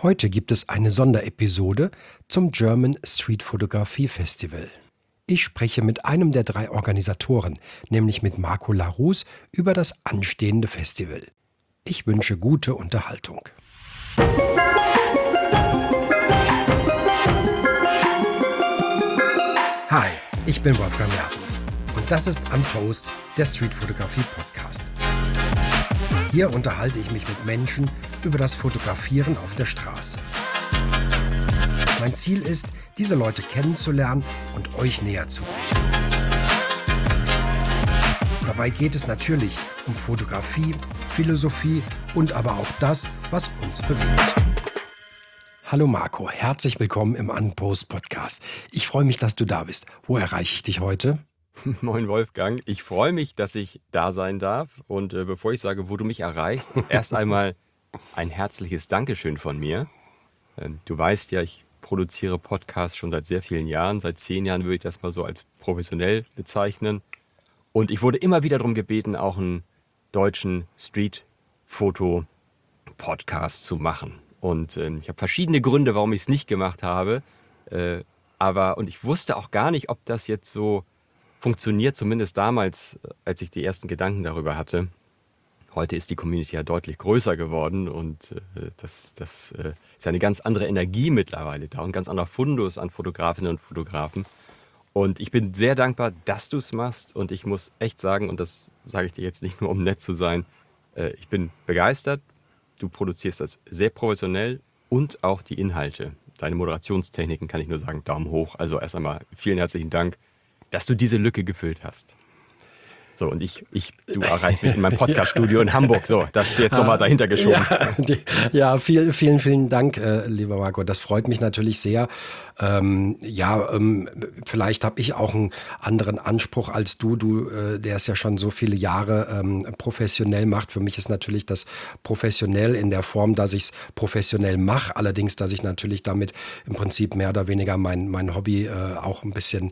Heute gibt es eine Sonderepisode zum German Street Photography Festival. Ich spreche mit einem der 3 Organisatoren, nämlich mit Marco Larus, über das anstehende Festival. Ich wünsche gute Unterhaltung. Hi, ich bin Wolfgang Mertens und das ist Unpost, der Street Photography Podcast. Hier unterhalte ich mich mit Menschen über das Fotografieren auf der Straße. Mein Ziel ist, diese Leute kennenzulernen und euch näher zu bringen. Dabei geht es natürlich um Fotografie, Philosophie und aber auch das, was uns bewegt. Hallo Marco, herzlich willkommen im Unpost Podcast. Ich freue mich, dass du da bist. Wo erreiche ich dich heute? Moin Wolfgang, ich freue mich, dass ich da sein darf und bevor ich sage, wo du mich erreichst, erst einmal ein herzliches Dankeschön von mir. Du weißt ja, ich produziere Podcasts schon seit sehr vielen Jahren, seit 10 Jahren würde ich das mal so als professionell bezeichnen und ich wurde immer wieder darum gebeten, auch einen deutschen Street-Foto-Podcast zu machen und ich habe verschiedene Gründe, warum ich es nicht gemacht habe, und ich wusste auch gar nicht, ob das jetzt so funktioniert, zumindest damals, als ich die ersten Gedanken darüber hatte. Heute ist die Community ja deutlich größer geworden und das ist eine ganz andere Energie mittlerweile da und ein ganz anderer Fundus an Fotografinnen und Fotografen. Und ich bin sehr dankbar, dass du es machst und ich muss echt sagen, und das sage ich dir jetzt nicht nur, um nett zu sein, ich bin begeistert. Du produzierst das sehr professionell und auch die Inhalte. Deine Moderationstechniken kann ich nur sagen, Daumen hoch. Also erst einmal vielen herzlichen Dank, dass du diese Lücke gefüllt hast. So, und du erreichst mich in meinem Podcaststudio in Hamburg. So, das ist jetzt nochmal dahinter geschoben. Vielen, vielen Dank, lieber Marco. Das freut mich natürlich sehr. Vielleicht habe ich auch einen anderen Anspruch als du. Der es ja schon so viele Jahre professionell macht. Für mich ist natürlich das professionell in der Form, dass ich es professionell mache. Allerdings, dass ich natürlich damit im Prinzip mehr oder weniger mein Hobby auch ein bisschen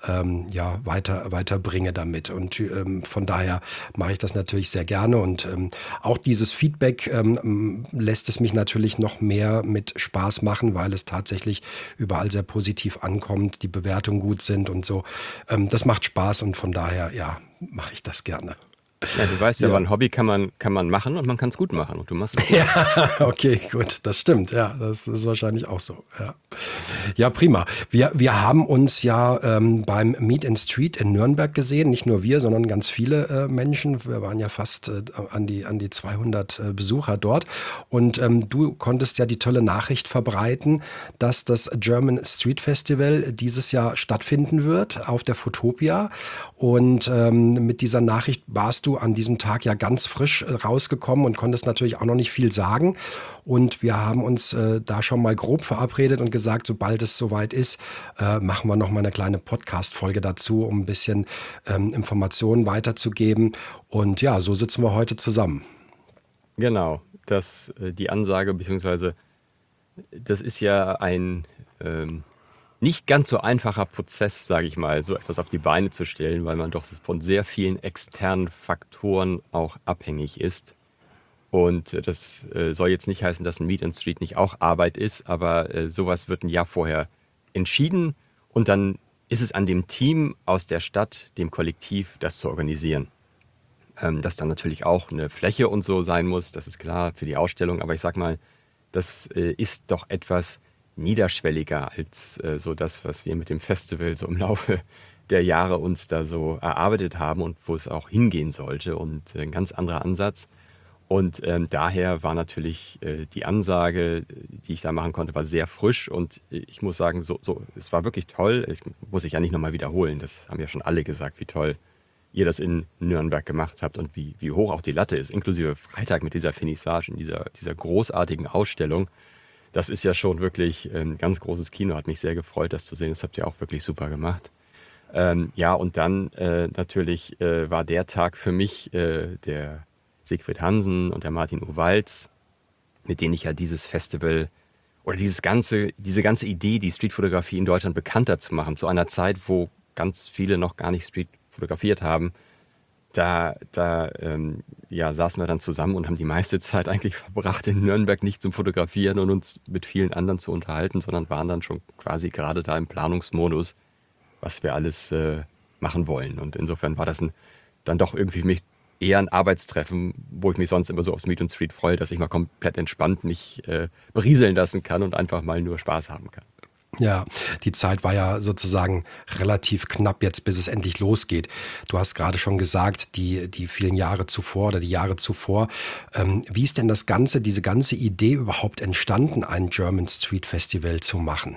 weiterbringe damit. Und von daher mache ich das natürlich sehr gerne und auch dieses Feedback lässt es mich natürlich noch mehr mit Spaß machen, weil es tatsächlich überall sehr positiv ankommt, die Bewertungen gut sind und so. Das macht Spaß und von daher, mache ich das gerne. Ja, du weißt ja, ein Hobby kann man machen und man kann es gut machen und du machst es. Ja, okay, gut, das stimmt. Ja, das ist wahrscheinlich auch so. Ja, prima. Wir haben uns ja beim Meet and Street in Nürnberg gesehen. Nicht nur wir, sondern ganz viele Menschen. Wir waren ja fast an die 200 Besucher dort. Und du konntest ja die tolle Nachricht verbreiten, dass das German Street Festival dieses Jahr stattfinden wird auf der Photopia. Und mit dieser Nachricht warst du an diesem Tag ja ganz frisch rausgekommen und konntest natürlich auch noch nicht viel sagen. Und wir haben uns da schon mal grob verabredet und gesagt, sobald es soweit ist, machen wir noch mal eine kleine Podcast-Folge dazu, um ein bisschen Informationen weiterzugeben. Und ja, so sitzen wir heute zusammen. Genau, die Ansage, beziehungsweise das ist ja ein nicht ganz so einfacher Prozess, sage ich mal, so etwas auf die Beine zu stellen, weil man doch von sehr vielen externen Faktoren auch abhängig ist. Und das soll jetzt nicht heißen, dass ein Meet and Street nicht auch Arbeit ist, aber sowas wird ein Jahr vorher entschieden und dann ist es an dem Team aus der Stadt, dem Kollektiv, das zu organisieren. Dass dann natürlich auch eine Fläche und so sein muss, das ist klar für die Ausstellung, aber ich sag mal, das ist doch etwas niederschwelliger als so das, was wir mit dem Festival so im Laufe der Jahre uns da so erarbeitet haben und wo es auch hingehen sollte und ein ganz anderer Ansatz. Und daher war natürlich die Ansage, die ich da machen konnte, war sehr frisch und ich muss sagen, es war wirklich toll. Muss ich ja nicht nochmal wiederholen, das haben ja schon alle gesagt, wie toll ihr das in Nürnberg gemacht habt und wie hoch auch die Latte ist, inklusive Freitag mit dieser Vernissage, in dieser großartigen Ausstellung. Das ist ja schon wirklich ein ganz großes Kino, hat mich sehr gefreut, das zu sehen. Das habt ihr auch wirklich super gemacht. Und dann natürlich war der Tag für mich der Siegfried Hansen und der Martin Uwalz, mit denen ich ja dieses Festival oder diese ganze Idee, die Streetfotografie in Deutschland bekannter zu machen, zu einer Zeit, wo ganz viele noch gar nicht Street fotografiert haben, da saßen wir dann zusammen und haben die meiste Zeit eigentlich verbracht in Nürnberg, nicht zum Fotografieren und uns mit vielen anderen zu unterhalten, sondern waren dann schon quasi gerade da im Planungsmodus, was wir alles machen wollen. Und insofern war das dann doch irgendwie für mich eher ein Arbeitstreffen, wo ich mich sonst immer so aufs Meet and Street freue, dass ich mal komplett entspannt mich berieseln lassen kann und einfach mal nur Spaß haben kann. Ja, die Zeit war ja sozusagen relativ knapp jetzt, bis es endlich losgeht. Du hast gerade schon gesagt, die vielen Jahre zuvor oder die Jahre zuvor. Wie ist denn diese ganze Idee überhaupt entstanden, ein German Street Festival zu machen?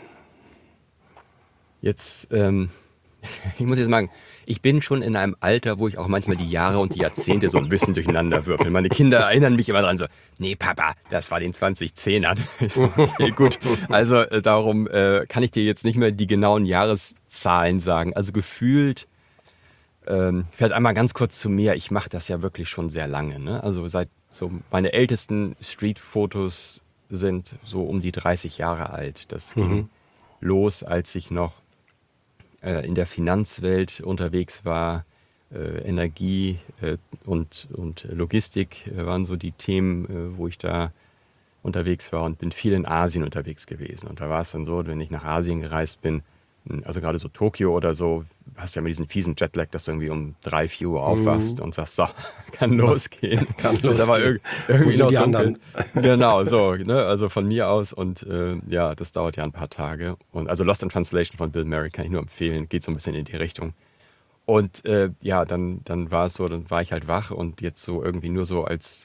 Jetzt, ich muss jetzt sagen, ich bin schon in einem Alter, wo ich auch manchmal die Jahre und die Jahrzehnte so ein bisschen durcheinander würfel. Meine Kinder erinnern mich immer dran so, nee Papa, das war den 2010ern. Okay, gut, also darum kann ich dir jetzt nicht mehr die genauen Jahreszahlen sagen. Also gefühlt, vielleicht einmal ganz kurz zu mir, ich mache das ja wirklich schon sehr lange. Ne? Also meine ältesten Street-Fotos sind so um die 30 Jahre alt. Das ging los, als ich noch in der Finanzwelt unterwegs war. Energie und Logistik waren so die Themen, wo ich da unterwegs war, und bin viel in Asien unterwegs gewesen. Und da war es dann so, wenn ich nach Asien gereist bin, also gerade so Tokio oder so, hast du ja mit diesen fiesen Jetlag, dass du irgendwie um 3, 4 Uhr aufwachst und sagst, so, kann losgehen. Kann Ist aber losgehen. irgendwie Wo sind noch die dunkel. anderen? Genau, so, ne? Also von mir aus, und ja, das dauert ja ein paar Tage. Und also Lost in Translation von Bill Murray kann ich nur empfehlen, geht so ein bisschen in die Richtung. Und ja, dann war es so, dann war ich halt wach, und jetzt so irgendwie nur so als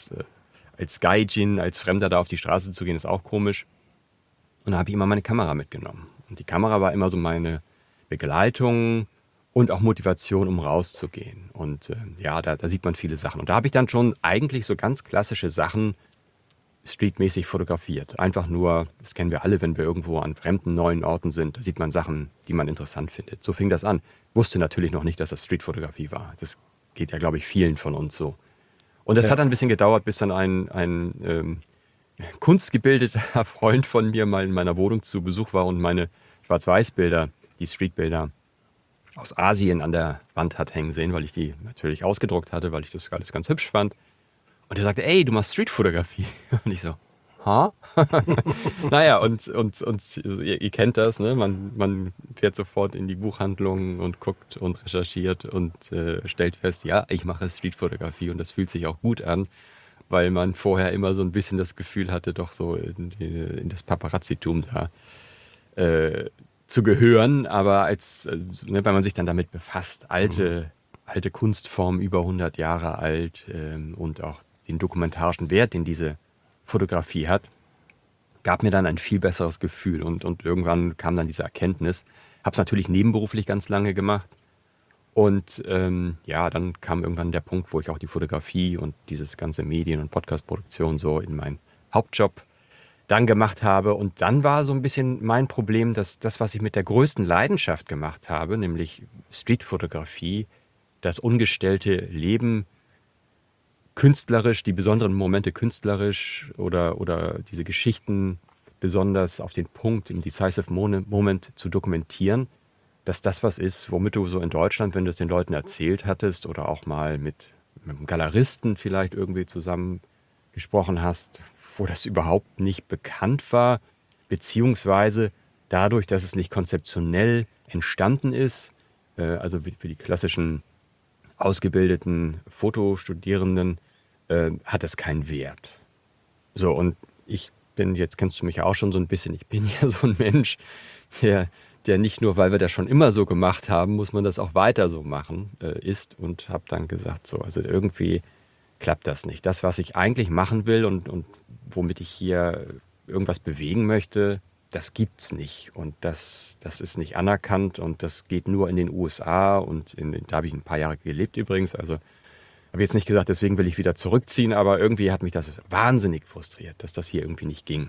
Gaijin, als Fremder da auf die Straße zu gehen, ist auch komisch. Und da habe ich immer meine Kamera mitgenommen. Und die Kamera war immer so meine Begleitung und auch Motivation, um rauszugehen. Und ja, da sieht man viele Sachen. Und da habe ich dann schon eigentlich so ganz klassische Sachen streetmäßig fotografiert. Einfach nur, das kennen wir alle, wenn wir irgendwo an fremden, neuen Orten sind, da sieht man Sachen, die man interessant findet. So fing das an. Wusste natürlich noch nicht, dass das Streetfotografie war. Das geht ja, glaube ich, vielen von uns so. Und es hat ein bisschen gedauert, bis dann ein kunstgebildeter Freund von mir mal in meiner Wohnung zu Besuch war und meine Schwarz-Weiß-Bilder, die Streetbilder aus Asien an der Wand hat hängen sehen, weil ich die natürlich ausgedruckt hatte, weil ich das alles ganz hübsch fand. Und er sagte, ey, du machst Streetfotografie. Und ich so, ha? Naja, und ihr kennt das, ne? Man fährt sofort in die Buchhandlung und guckt und recherchiert und stellt fest, ja, ich mache Streetfotografie, und das fühlt sich auch gut an, weil man vorher immer so ein bisschen das Gefühl hatte, doch so in das Paparazzitum da zu gehören. Aber wenn man sich dann damit befasst, alte Kunstform, über 100 Jahre alt, und auch den dokumentarischen Wert, den diese Fotografie hat, gab mir dann ein viel besseres Gefühl. Und irgendwann kam dann diese Erkenntnis. Habe es natürlich nebenberuflich ganz lange gemacht. Und ja, dann kam irgendwann der Punkt, wo ich auch die Fotografie und dieses ganze Medien- und Podcast-Produktion so in meinen Hauptjob dann gemacht habe. Und dann war so ein bisschen mein Problem, dass das, was ich mit der größten Leidenschaft gemacht habe, nämlich Streetfotografie, das ungestellte Leben künstlerisch, die besonderen Momente künstlerisch oder diese Geschichten besonders auf den Punkt, im Decisive Moment zu dokumentieren, dass das was ist, womit du so in Deutschland, wenn du es den Leuten erzählt hattest oder auch mal mit einem Galeristen vielleicht irgendwie zusammen gesprochen hast, wo das überhaupt nicht bekannt war, beziehungsweise dadurch, dass es nicht konzeptionell entstanden ist, also für die klassischen ausgebildeten Fotostudierenden, hat es keinen Wert. So, und ich bin, jetzt kennst du mich ja auch schon so ein bisschen, ich bin ja so ein Mensch, der nicht nur, weil wir das schon immer so gemacht haben, muss man das auch weiter so machen, ist, und habe dann gesagt, so, also irgendwie klappt das nicht. Das, was ich eigentlich machen will und womit ich hier irgendwas bewegen möchte, das gibt's nicht. Und das ist nicht anerkannt, und das geht nur in den USA, und da habe ich ein paar Jahre gelebt übrigens. Also habe jetzt nicht gesagt, deswegen will ich wieder zurückziehen, aber irgendwie hat mich das wahnsinnig frustriert, dass das hier irgendwie nicht ging.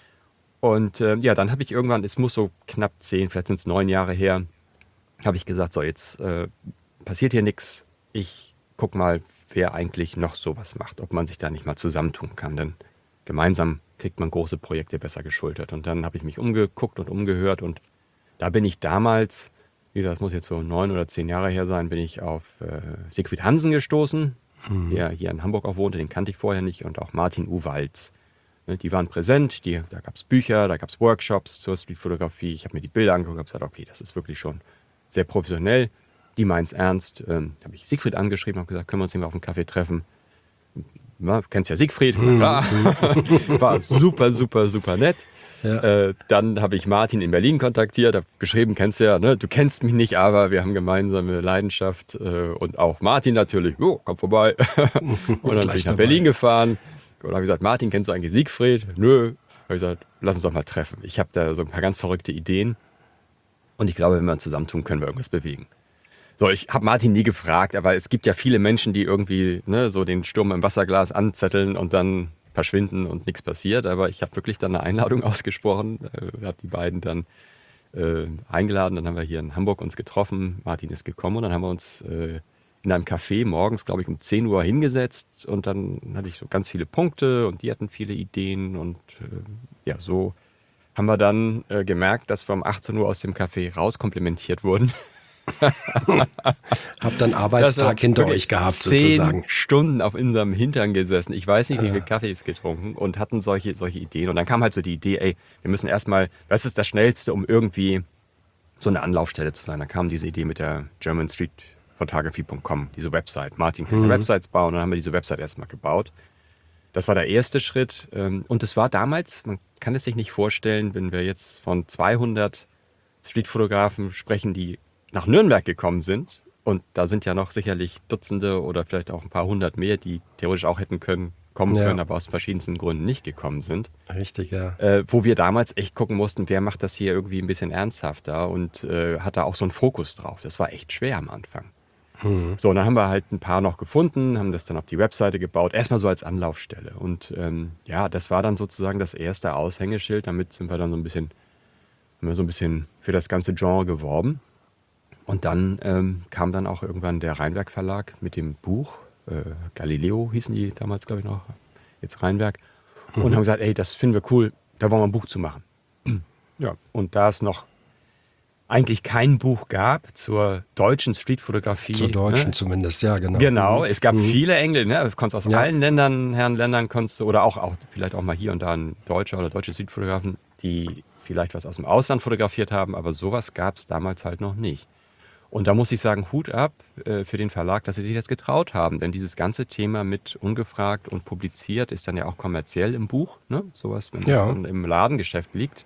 Und ja, dann habe ich irgendwann, es muss so knapp 10, vielleicht sind es 9 Jahre her, habe ich gesagt, so, jetzt passiert hier nichts. Ich guck mal, wer eigentlich noch sowas macht, ob man sich da nicht mal zusammentun kann. Denn gemeinsam kriegt man große Projekte besser geschultert. Und dann habe ich mich umgeguckt und umgehört, und da bin ich damals wie gesagt, das muss jetzt so 9 oder 10 Jahre her sein, bin ich auf Siegfried Hansen gestoßen, der hier in Hamburg auch wohnte, den kannte ich vorher nicht, und auch Martin U. Walz. Ne, die waren präsent, da gab es Bücher, da gab es Workshops zur Streetfotografie. Ich habe mir die Bilder angeguckt und gesagt, okay, das ist wirklich schon sehr professionell. Die meinen es ernst. Habe ich Siegfried angeschrieben, habe gesagt, können wir uns nicht mal auf einen Kaffee treffen? Ja, du kennst ja Siegfried, klar. War super, super, super nett. Ja. Dann habe ich Martin in Berlin kontaktiert, habe geschrieben, kennst ja, ne? Du kennst mich nicht, aber wir haben gemeinsame Leidenschaft, und auch Martin natürlich, komm vorbei. Und dann bin ich nach Berlin gefahren und habe gesagt, Martin, kennst du eigentlich Siegfried? Nö. Habe ich gesagt, lass uns doch mal treffen. Ich habe da so ein paar ganz verrückte Ideen und ich glaube, wenn wir uns zusammentun, können wir irgendwas bewegen. So, ich habe Martin nie gefragt, aber es gibt ja viele Menschen, die irgendwie, ne, so den Sturm im Wasserglas anzetteln und dann verschwinden und nichts passiert. Aber ich habe wirklich dann eine Einladung ausgesprochen, habe die beiden dann eingeladen. Dann haben wir hier in Hamburg uns getroffen. Martin ist gekommen und dann haben wir uns in einem Café morgens, glaube ich, um 10 Uhr hingesetzt. Und dann hatte ich so ganz viele Punkte und die hatten viele Ideen. Und ja, so haben wir dann gemerkt, dass wir um 18 Uhr aus dem Café rauskomplimentiert wurden. Habt dann Arbeitstag hinter euch gehabt, 10 sozusagen. Stunden auf unserem Hintern gesessen. Ich weiß nicht, wie viele Kaffees getrunken und hatten solche Ideen. Und dann kam halt so die Idee, ey, wir müssen erstmal, was ist das Schnellste, um irgendwie so eine Anlaufstelle zu sein? Da kam diese Idee mit der GermanStreetPhotography.com, diese Website. Martin kann Websites bauen und dann haben wir diese Website erstmal gebaut. Das war der erste Schritt. Und es war damals, man kann es sich nicht vorstellen, wenn wir jetzt von 200 Streetfotografen sprechen, die nach Nürnberg gekommen sind, und da sind ja noch sicherlich Dutzende oder vielleicht auch ein paar hundert mehr, die theoretisch auch hätten kommen können, aber aus verschiedensten Gründen nicht gekommen sind. Richtig, ja. Wo wir damals echt gucken mussten, wer macht das hier irgendwie ein bisschen ernsthafter und hat da auch so einen Fokus drauf. Das war echt schwer am Anfang. So, und dann haben wir halt ein paar noch gefunden, haben das dann auf die Webseite gebaut, erstmal so als Anlaufstelle. Und ja, das war dann sozusagen das erste Aushängeschild. Damit sind wir dann so ein bisschen für das ganze Genre geworben. Und dann kam dann auch irgendwann der Rheinwerk Verlag mit dem Buch, Galileo hießen die damals, glaube ich noch, jetzt Rheinwerk, und haben gesagt, ey, das finden wir cool, da wollen wir ein Buch zu machen. Ja, und da es noch eigentlich kein Buch gab zur deutschen Streetfotografie. Zur deutschen zumindest, ja, genau. Genau, es gab viele Engel, ne? Du konntest aus allen Ländern konntest du, oder auch vielleicht auch mal hier und da ein Deutscher oder deutsche Streetfotografen, die vielleicht was aus dem Ausland fotografiert haben, aber sowas gab es damals halt noch nicht. Und da muss ich sagen, Hut ab für den Verlag, dass sie sich das getraut haben. Denn dieses ganze Thema mit ungefragt und publiziert ist dann ja auch kommerziell im Buch. Ne? Sowas, wenn das dann im Ladengeschäft liegt.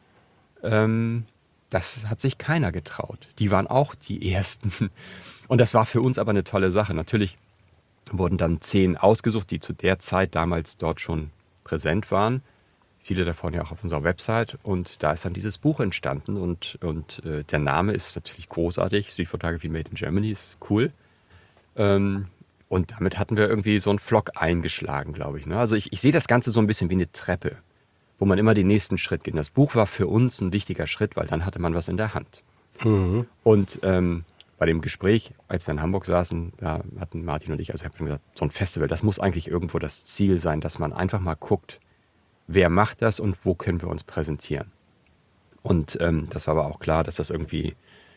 Das hat sich keiner getraut. Die waren auch die Ersten. Und das war für uns aber eine tolle Sache. Natürlich wurden dann 10 ausgesucht, die zu der Zeit damals dort schon präsent waren. Viele davon ja auch auf unserer Website, und da ist dann dieses Buch entstanden und der Name ist natürlich großartig, Street Photography Made in Germany, ist cool. Und damit hatten wir irgendwie so einen Pflock eingeschlagen, glaube ich. Ne? Also ich sehe das Ganze so ein bisschen wie eine Treppe, wo man immer den nächsten Schritt geht. Das Buch war für uns ein wichtiger Schritt, weil dann hatte man was in der Hand. Und bei dem Gespräch, als wir in Hamburg saßen, da hatten Martin und ich, also ich habe gesagt, so ein Festival, das muss eigentlich irgendwo das Ziel sein, dass man einfach mal guckt, wer macht das und wo können wir uns präsentieren. Und das war aber auch klar, dass das irgendwie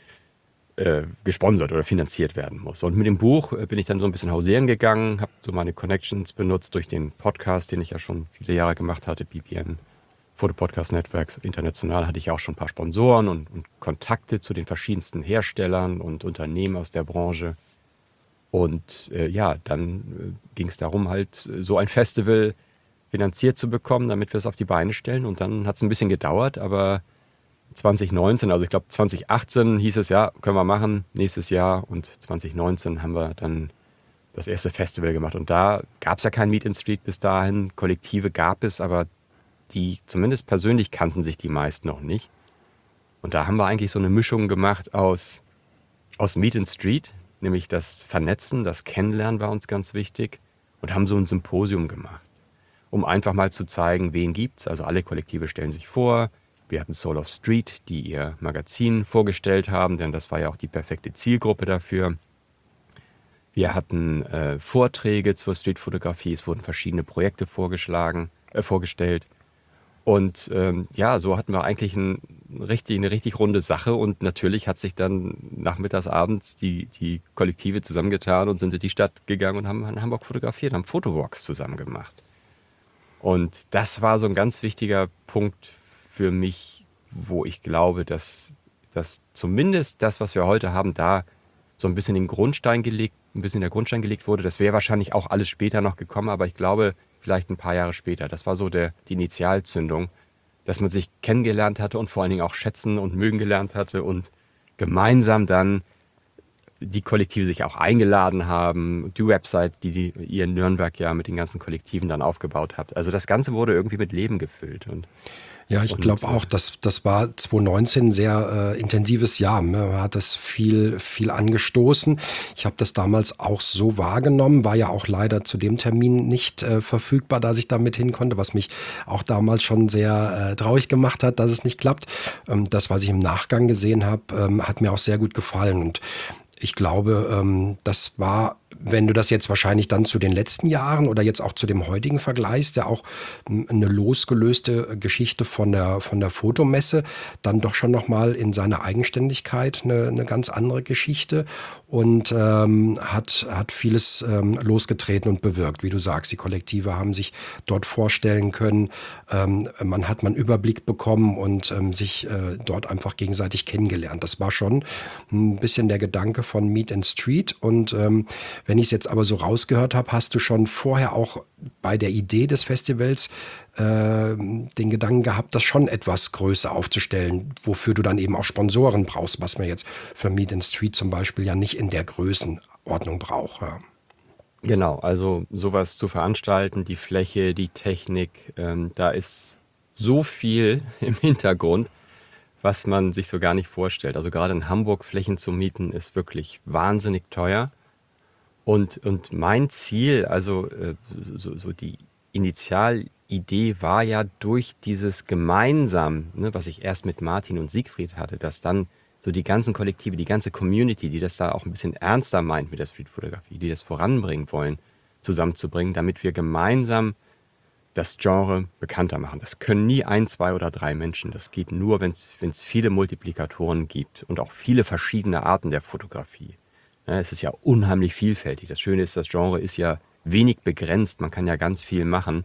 gesponsert oder finanziert werden muss. Und mit dem Buch bin ich dann so ein bisschen hausieren gegangen, habe so meine Connections benutzt durch den Podcast, den ich ja schon viele Jahre gemacht hatte, BPN, Photo Podcast Networks. International hatte ich auch schon ein paar Sponsoren und Kontakte zu den verschiedensten Herstellern und Unternehmen aus der Branche. Und ja, dann ging es darum, halt so ein Festival finanziert zu bekommen, damit wir es auf die Beine stellen. Und dann hat es ein bisschen gedauert, aber 2019, also ich glaube 2018 hieß es, ja, können wir machen, nächstes Jahr. Und 2019 haben wir dann das erste Festival gemacht. Und da gab es ja kein Meet in Street bis dahin. Kollektive gab es, aber die zumindest persönlich kannten sich die meisten noch nicht. Und da haben wir eigentlich so eine Mischung gemacht aus Meet in Street, nämlich das Vernetzen, das Kennenlernen war uns ganz wichtig, und haben so ein Symposium gemacht, um einfach mal zu zeigen, wen gibt's. Also alle Kollektive stellen sich vor. Wir hatten Soul of Street, die ihr Magazin vorgestellt haben, denn das war ja auch die perfekte Zielgruppe dafür. Wir hatten Vorträge zur Streetfotografie, es wurden verschiedene Projekte vorgestellt. Und ja, so hatten wir eigentlich eine richtig runde Sache und natürlich hat sich dann nachmittags, abends die Kollektive zusammengetan und sind durch die Stadt gegangen und haben in Hamburg fotografiert, haben Fotowalks zusammen gemacht. Und das war so ein ganz wichtiger Punkt für mich, wo ich glaube, dass zumindest das, was wir heute haben, da so ein bisschen ein bisschen der Grundstein gelegt wurde. Das wäre wahrscheinlich auch alles später noch gekommen, aber ich glaube, vielleicht ein paar Jahre später. Das war so die Initialzündung, dass man sich kennengelernt hatte und vor allen Dingen auch schätzen und mögen gelernt hatte und gemeinsam dann die Kollektive sich auch eingeladen haben, die Website, die ihr in Nürnberg ja mit den ganzen Kollektiven dann aufgebaut habt. Also das Ganze wurde irgendwie mit Leben gefüllt. Ja, ich glaube auch, das war 2019 ein sehr intensives Jahr. Man hat das viel angestoßen. Ich habe das damals auch so wahrgenommen, war ja auch leider zu dem Termin nicht verfügbar, dass ich da mit hin konnte, was mich auch damals schon sehr traurig gemacht hat, dass es nicht klappt. Das, was ich im Nachgang gesehen habe, hat mir auch sehr gut gefallen. Und ich glaube, das war, wenn du das jetzt wahrscheinlich dann zu den letzten Jahren oder jetzt auch zu dem heutigen vergleichst, ja auch eine losgelöste Geschichte von der Fotomesse, dann doch schon nochmal in seiner Eigenständigkeit eine ganz andere Geschichte und hat vieles losgetreten und bewirkt. Wie du sagst, die Kollektive haben sich dort vorstellen können, man hat einen Überblick bekommen und sich dort einfach gegenseitig kennengelernt. Das war schon ein bisschen der Gedanke von Meet and Street und wenn ich es jetzt aber so rausgehört habe, hast du schon vorher auch bei der Idee des Festivals den Gedanken gehabt, das schon etwas größer aufzustellen, wofür du dann eben auch Sponsoren brauchst, was man jetzt für Meet and Street zum Beispiel ja nicht in der Größenordnung braucht. Ja. Genau, also sowas zu veranstalten, die Fläche, die Technik, da ist so viel im Hintergrund, was man sich so gar nicht vorstellt. Also gerade in Hamburg Flächen zu mieten, ist wirklich wahnsinnig teuer. Und mein Ziel, also so die Initialidee war ja durch dieses gemeinsam, ne, was ich erst mit Martin und Siegfried hatte, dass dann so die ganzen Kollektive, die ganze Community, die das da auch ein bisschen ernster meint mit der Streetfotografie, die das voranbringen wollen, zusammenzubringen, damit wir gemeinsam das Genre bekannter machen. Das können nie 1, 2 oder 3 Menschen. Das geht nur, wenn es viele Multiplikatoren gibt und auch viele verschiedene Arten der Fotografie. Ja, es ist ja unheimlich vielfältig. Das Schöne ist, das Genre ist ja wenig begrenzt. Man kann ja ganz viel machen.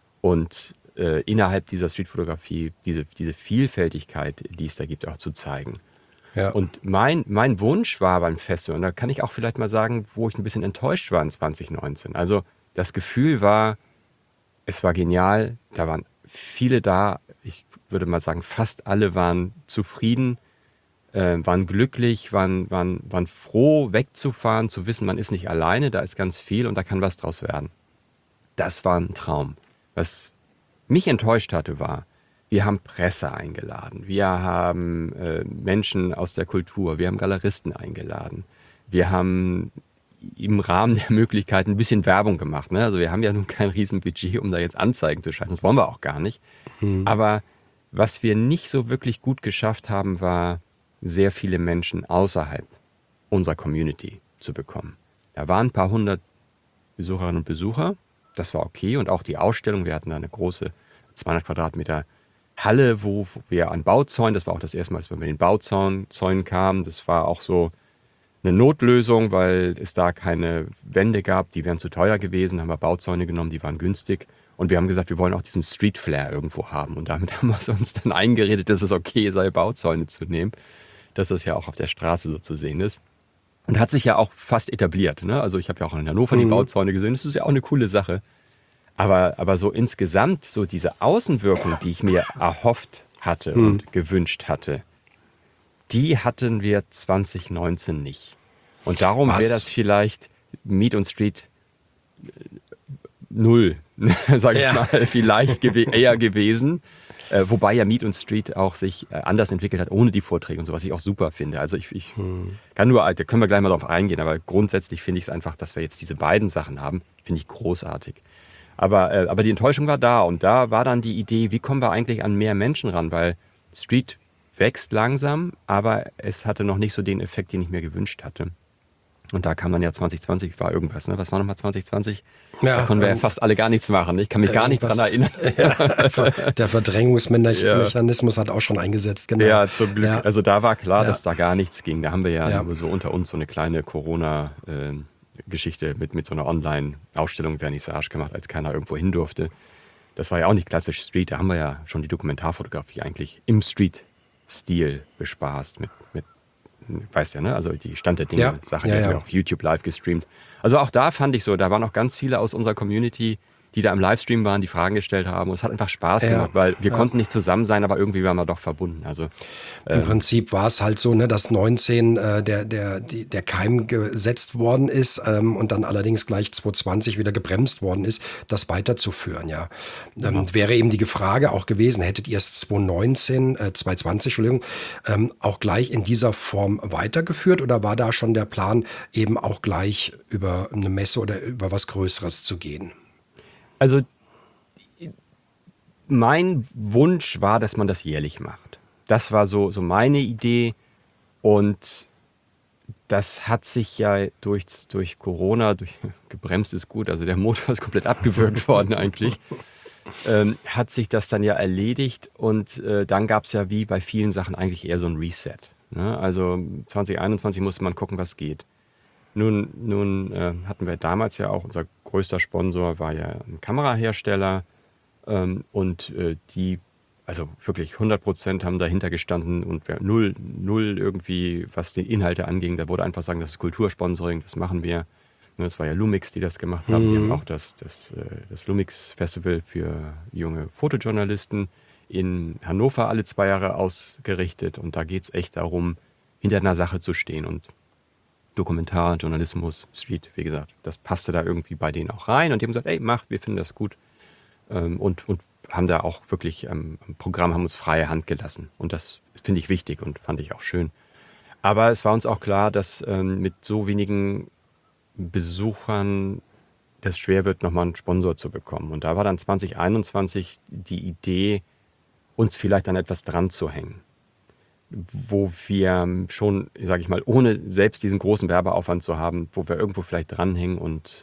Und innerhalb dieser Streetfotografie diese Vielfältigkeit, die es da gibt, auch zu zeigen. Ja. Und mein Wunsch war beim Festival, und da kann ich auch vielleicht mal sagen, wo ich ein bisschen enttäuscht war in 2019. Also das Gefühl war, es war genial, da waren viele da, ich würde mal sagen, fast alle waren zufrieden, waren glücklich, waren froh, wegzufahren, zu wissen, man ist nicht alleine, da ist ganz viel und da kann was draus werden. Das war ein Traum. Was mich enttäuscht hatte, war, wir haben Presse eingeladen, wir haben Menschen aus der Kultur, wir haben Galeristen eingeladen, wir haben im Rahmen der Möglichkeiten ein bisschen Werbung gemacht. Ne? Also wir haben ja nun kein Riesenbudget, um da jetzt Anzeigen zu schalten. Das wollen wir auch gar nicht. Aber was wir nicht so wirklich gut geschafft haben, war, sehr viele Menschen außerhalb unserer Community zu bekommen. Da waren ein paar hundert Besucherinnen und Besucher. Das war okay. Und auch die Ausstellung, wir hatten da eine große 200 Quadratmeter Halle, wo wir an Bauzäunen, das war auch das erste Mal, dass wir mit den Bauzäunen kamen. Das war auch so eine Notlösung, weil es da keine Wände gab, die wären zu teuer gewesen, haben wir Bauzäune genommen, die waren günstig und wir haben gesagt, wir wollen auch diesen Street Flair irgendwo haben und damit haben wir es uns dann eingeredet, dass es okay sei, Bauzäune zu nehmen, dass das ja auch auf der Straße so zu sehen ist und hat sich ja auch fast etabliert, ne? Also ich habe ja auch in Hannover die Bauzäune gesehen, das ist ja auch eine coole Sache, aber so insgesamt, so diese Außenwirkung, die ich mir erhofft hatte und gewünscht hatte, die hatten wir 2019 nicht. Und darum wäre das vielleicht Meet und Street 0, sag ich mal, vielleicht eher gewesen. Wobei ja Meet und Street auch sich anders entwickelt hat, ohne die Vorträge und so, was ich auch super finde. Also ich kann nur, da können wir gleich mal drauf eingehen, aber grundsätzlich finde ich es einfach, dass wir jetzt diese beiden Sachen haben, finde ich großartig. Aber die Enttäuschung war da und da war dann die Idee, wie kommen wir eigentlich an mehr Menschen ran, weil Street wächst langsam, aber es hatte noch nicht so den Effekt, den ich mir gewünscht hatte. Und da kam dann ja 2020, war irgendwas, ne? Was war nochmal 2020? Ja, Da konnten wir ja fast alle gar nichts machen. Ich kann mich gar nicht dran erinnern. Ja, der Verdrängungsmechanismus hat auch schon eingesetzt, genau. Ja, zum Glück. Ja. Also da war klar, Ja. dass da gar nichts ging. Da haben wir ja Ja. nur so unter uns so eine kleine Corona-Geschichte mit so einer Online-Ausstellung Vernissage gemacht, als keiner irgendwo hin durfte. Das war ja auch nicht klassisch Street. Da haben wir ja schon die Dokumentarfotografie eigentlich im Street-Stil bespaßt mit weißt ja, ne? Also die Stand der Dinge, Ja. Sachen, Ja, die ja. haben wir auf YouTube live gestreamt. Also auch da fand ich so, da waren auch ganz viele aus unserer Community, die da im Livestream waren, die Fragen gestellt haben. Und es hat einfach Spaß Ja. gemacht, weil wir Ja. konnten nicht zusammen sein, aber irgendwie waren wir doch verbunden. Also Im Prinzip war es halt so, ne, dass 19 der Keim gesetzt worden ist und dann allerdings gleich 2020 wieder gebremst worden ist, das weiterzuführen, ja. Wäre eben die Frage auch gewesen, hättet ihr es 2020, Entschuldigung, auch gleich in dieser Form weitergeführt oder war da schon der Plan, eben auch gleich über eine Messe oder über was Größeres zu gehen? Also mein Wunsch war, dass man das jährlich macht. Das war so meine Idee und das hat sich ja durch Corona, gebremst ist gut, also der Motor ist komplett abgewürgt worden eigentlich, hat sich das dann ja erledigt und dann gab es ja wie bei vielen Sachen eigentlich eher so ein Reset. Ne? Also 2021 musste man gucken, was geht. Nun hatten wir damals ja auch, unser größter Sponsor war ja ein Kamerahersteller und die, also wirklich 100% haben dahinter gestanden und null irgendwie, was die Inhalte anging. Da wurde einfach sagen, das ist Kultursponsoring, das machen wir. Das war ja Lumix, die das gemacht haben. Die haben auch das Lumix Festival für junge Fotojournalisten in Hannover alle 2 Jahre ausgerichtet und da geht es echt darum, hinter einer Sache zu stehen und Dokumentar, Journalismus, Street, wie gesagt, das passte da irgendwie bei denen auch rein und die haben gesagt, ey, macht, wir finden das gut und haben da auch wirklich im Programm haben uns freie Hand gelassen und das finde ich wichtig und fand ich auch schön. Aber es war uns auch klar, dass mit so wenigen Besuchern das schwer wird, nochmal einen Sponsor zu bekommen und da war dann 2021 die Idee, uns vielleicht an etwas dran zu hängen, wo wir schon, sage ich mal, ohne selbst diesen großen Werbeaufwand zu haben, wo wir irgendwo vielleicht dranhängen und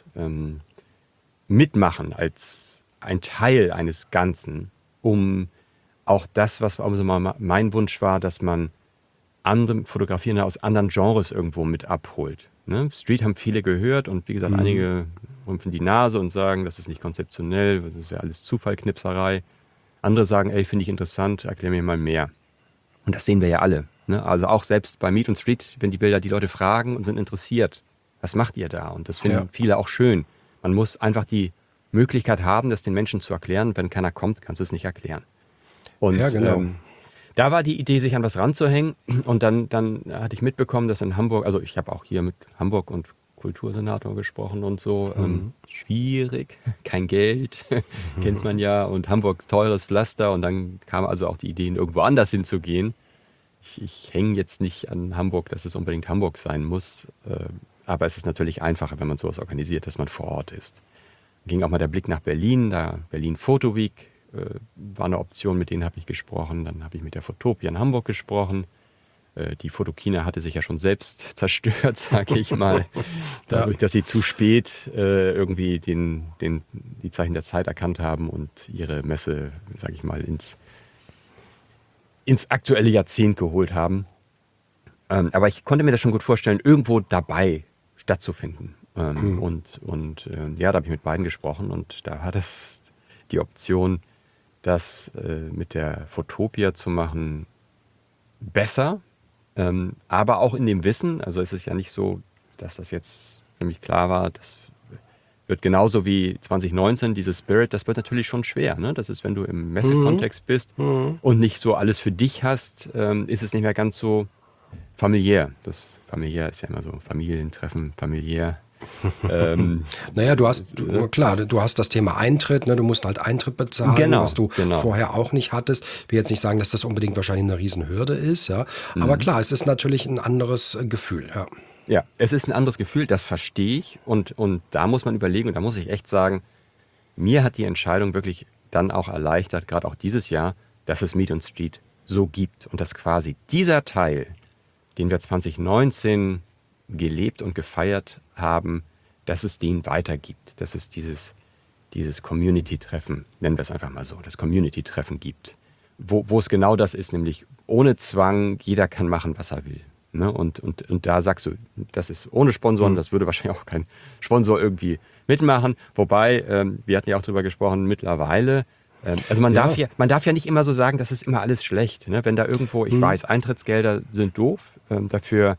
mitmachen als ein Teil eines Ganzen, um auch das, was also mal mein Wunsch war, dass man andere Fotografierende aus anderen Genres irgendwo mit abholt. Ne? Street haben viele gehört und wie gesagt, einige rümpfen die Nase und sagen, das ist nicht konzeptionell, das ist ja alles Zufallknipserei. Andere sagen, ey, finde ich interessant, erklär mir mal mehr. Und das sehen wir ja alle. Ne? Also auch selbst bei Meet und Street, wenn die Bilder die Leute fragen und sind interessiert, was macht ihr da? Und das finden viele auch schön. Man muss einfach die Möglichkeit haben, das den Menschen zu erklären. Wenn keiner kommt, kannst du es nicht erklären. Und Ja, genau. da war die Idee, sich an was ranzuhängen. Und dann hatte ich mitbekommen, dass in Hamburg, also ich habe auch hier mit Hamburg und Kultursenator gesprochen und so. Schwierig, kein Geld, kennt man ja. Und Hamburg teures Pflaster. Und dann kam also auch die Idee, irgendwo anders hinzugehen. Ich hänge jetzt nicht an Hamburg, dass es unbedingt Hamburg sein muss. Aber es ist natürlich einfacher, wenn man sowas organisiert, dass man vor Ort ist. Ging auch mal der Blick nach Berlin. Da Berlin Photo Week war eine Option, mit denen habe ich gesprochen. Dann habe ich mit der Fotopia in Hamburg gesprochen. Die Fotokina hatte sich ja schon selbst zerstört, sage ich mal. Dadurch, dass sie zu spät irgendwie die Zeichen der Zeit erkannt haben und ihre Messe, sage ich mal, ins aktuelle Jahrzehnt geholt haben. Aber ich konnte mir das schon gut vorstellen, irgendwo dabei stattzufinden. Ja, da habe ich mit beiden gesprochen und da war das die Option, das mit der Fotopia zu machen, besser. Aber auch in dem Wissen, also es ist ja nicht so, dass das jetzt für mich klar war, das wird genauso wie 2019, dieses Spirit, das wird natürlich schon schwer. Ne? Das ist, wenn du im Messekontext bist und nicht so alles für dich hast, ist es nicht mehr ganz so familiär. Das familiär ist ja immer so Familientreffen, familiär. Naja, du hast das Thema Eintritt, ne? Du musst halt Eintritt bezahlen, was du vorher auch nicht hattest. Ich will jetzt nicht sagen, dass das unbedingt wahrscheinlich eine Riesenhürde ist, ja. Aber klar, es ist natürlich ein anderes Gefühl, ja. Ja, es ist ein anderes Gefühl, das verstehe ich und da muss man überlegen und da muss ich echt sagen, mir hat die Entscheidung wirklich dann auch erleichtert, gerade auch dieses Jahr, dass es Meet und Street so gibt und dass quasi dieser Teil, den wir 2019 gelebt und gefeiert haben, dass es den weitergibt, dass es dieses Community-Treffen, nennen wir es einfach mal so, das Community-Treffen gibt, wo es genau das ist, nämlich ohne Zwang, jeder kann machen, was er will. Ne? Und da sagst du, das ist ohne Sponsoren, das würde wahrscheinlich auch kein Sponsor irgendwie mitmachen. Wobei, wir hatten ja auch drüber gesprochen, mittlerweile, also man darf ja nicht immer so sagen, das ist immer alles schlecht. Ne? Wenn da irgendwo, ich weiß, Eintrittsgelder sind doof, dafür,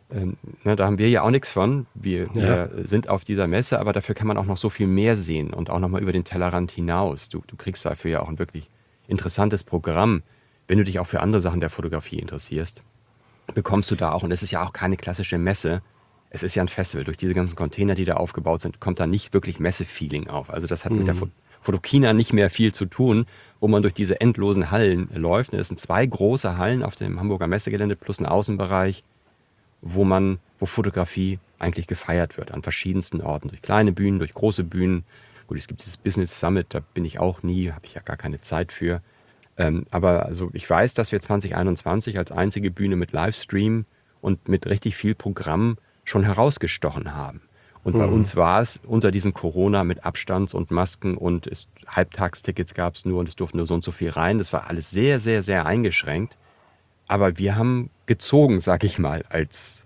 da haben wir ja auch nichts von. Wir sind auf dieser Messe, aber dafür kann man auch noch so viel mehr sehen und auch noch mal über den Tellerrand hinaus. Du kriegst dafür ja auch ein wirklich interessantes Programm, wenn du dich auch für andere Sachen der Fotografie interessierst. Bekommst du da auch, und es ist ja auch keine klassische Messe, es ist ja ein Festival. Durch diese ganzen Container, die da aufgebaut sind, kommt da nicht wirklich Messe-Feeling auf. Also das hat mit der Fotokina nicht mehr viel zu tun, wo man durch diese endlosen Hallen läuft. Es sind 2 große Hallen auf dem Hamburger Messegelände plus ein Außenbereich, wo Fotografie eigentlich gefeiert wird, an verschiedensten Orten. Durch kleine Bühnen, durch große Bühnen. Gut, es gibt dieses Business Summit, da bin ich auch nie, habe ich ja gar keine Zeit für. Aber also ich weiß, dass wir 2021 als einzige Bühne mit Livestream und mit richtig viel Programm schon herausgestochen haben. Und bei uns war es unter diesen Corona mit Abstands- und Masken und Halbtagstickets gab es nur und es durfte nur so und so viel rein. Das war alles sehr, sehr, sehr eingeschränkt. Aber wir haben gezogen, sag ich mal, als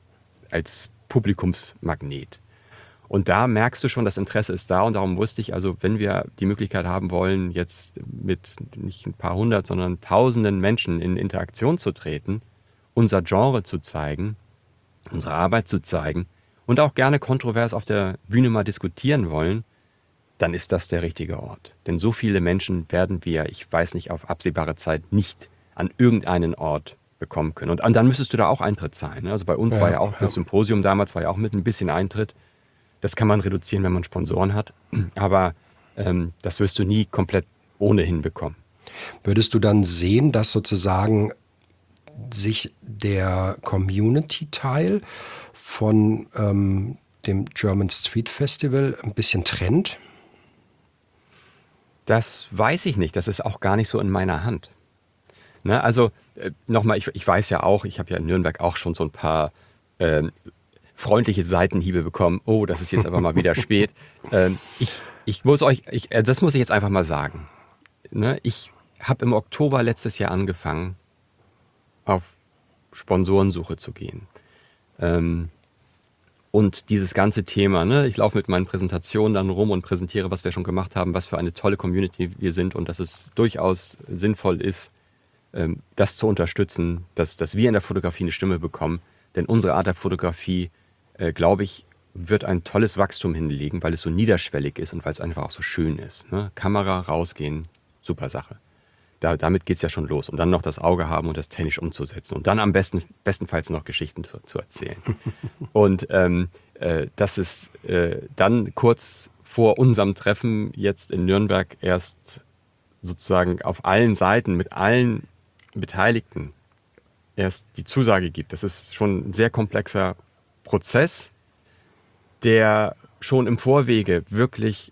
Publikumsmagnet. Und da merkst du schon, das Interesse ist da und darum wusste ich, also wenn wir die Möglichkeit haben wollen, jetzt mit nicht ein paar hundert, sondern tausenden Menschen in Interaktion zu treten, unser Genre zu zeigen, unsere Arbeit zu zeigen und auch gerne kontrovers auf der Bühne mal diskutieren wollen, dann ist das der richtige Ort. Denn so viele Menschen werden wir, ich weiß nicht, auf absehbare Zeit nicht an irgendeinen Ort bekommen können. Und dann müsstest du da auch Eintritt zahlen. Also bei uns war ja auch das Symposium damals, war ja auch mit ein bisschen Eintritt. Das kann man reduzieren, wenn man Sponsoren hat. Aber das wirst du nie komplett ohnehin bekommen. Würdest du dann sehen, dass sozusagen sich der Community-Teil von dem German Street Festival ein bisschen trennt? Das weiß ich nicht. Das ist auch gar nicht so in meiner Hand. Ne? Also nochmal, ich weiß ja auch, ich habe ja in Nürnberg auch schon so ein paar freundliche Seitenhiebe bekommen. Oh, das ist jetzt aber mal wieder spät. Ich muss euch, das muss ich jetzt einfach mal sagen. Ne? Ich habe im Oktober letztes Jahr angefangen, auf Sponsorensuche zu gehen. Und dieses ganze Thema, ne? Ich laufe mit meinen Präsentationen dann rum und präsentiere, was wir schon gemacht haben, was für eine tolle Community wir sind und dass es durchaus sinnvoll ist, das zu unterstützen, dass wir in der Fotografie eine Stimme bekommen. Denn unsere Art der Fotografie, glaube ich, wird ein tolles Wachstum hinlegen, weil es so niederschwellig ist und weil es einfach auch so schön ist. Ne? Kamera, rausgehen, super Sache. Damit geht es ja schon los. Und dann noch das Auge haben und das technisch umzusetzen. Und dann am bestenfalls noch Geschichten zu erzählen. Und das ist dann kurz vor unserem Treffen jetzt in Nürnberg erst sozusagen auf allen Seiten mit allen Beteiligten erst die Zusage gibt. Das ist schon ein sehr komplexer Prozess, der schon im Vorwege wirklich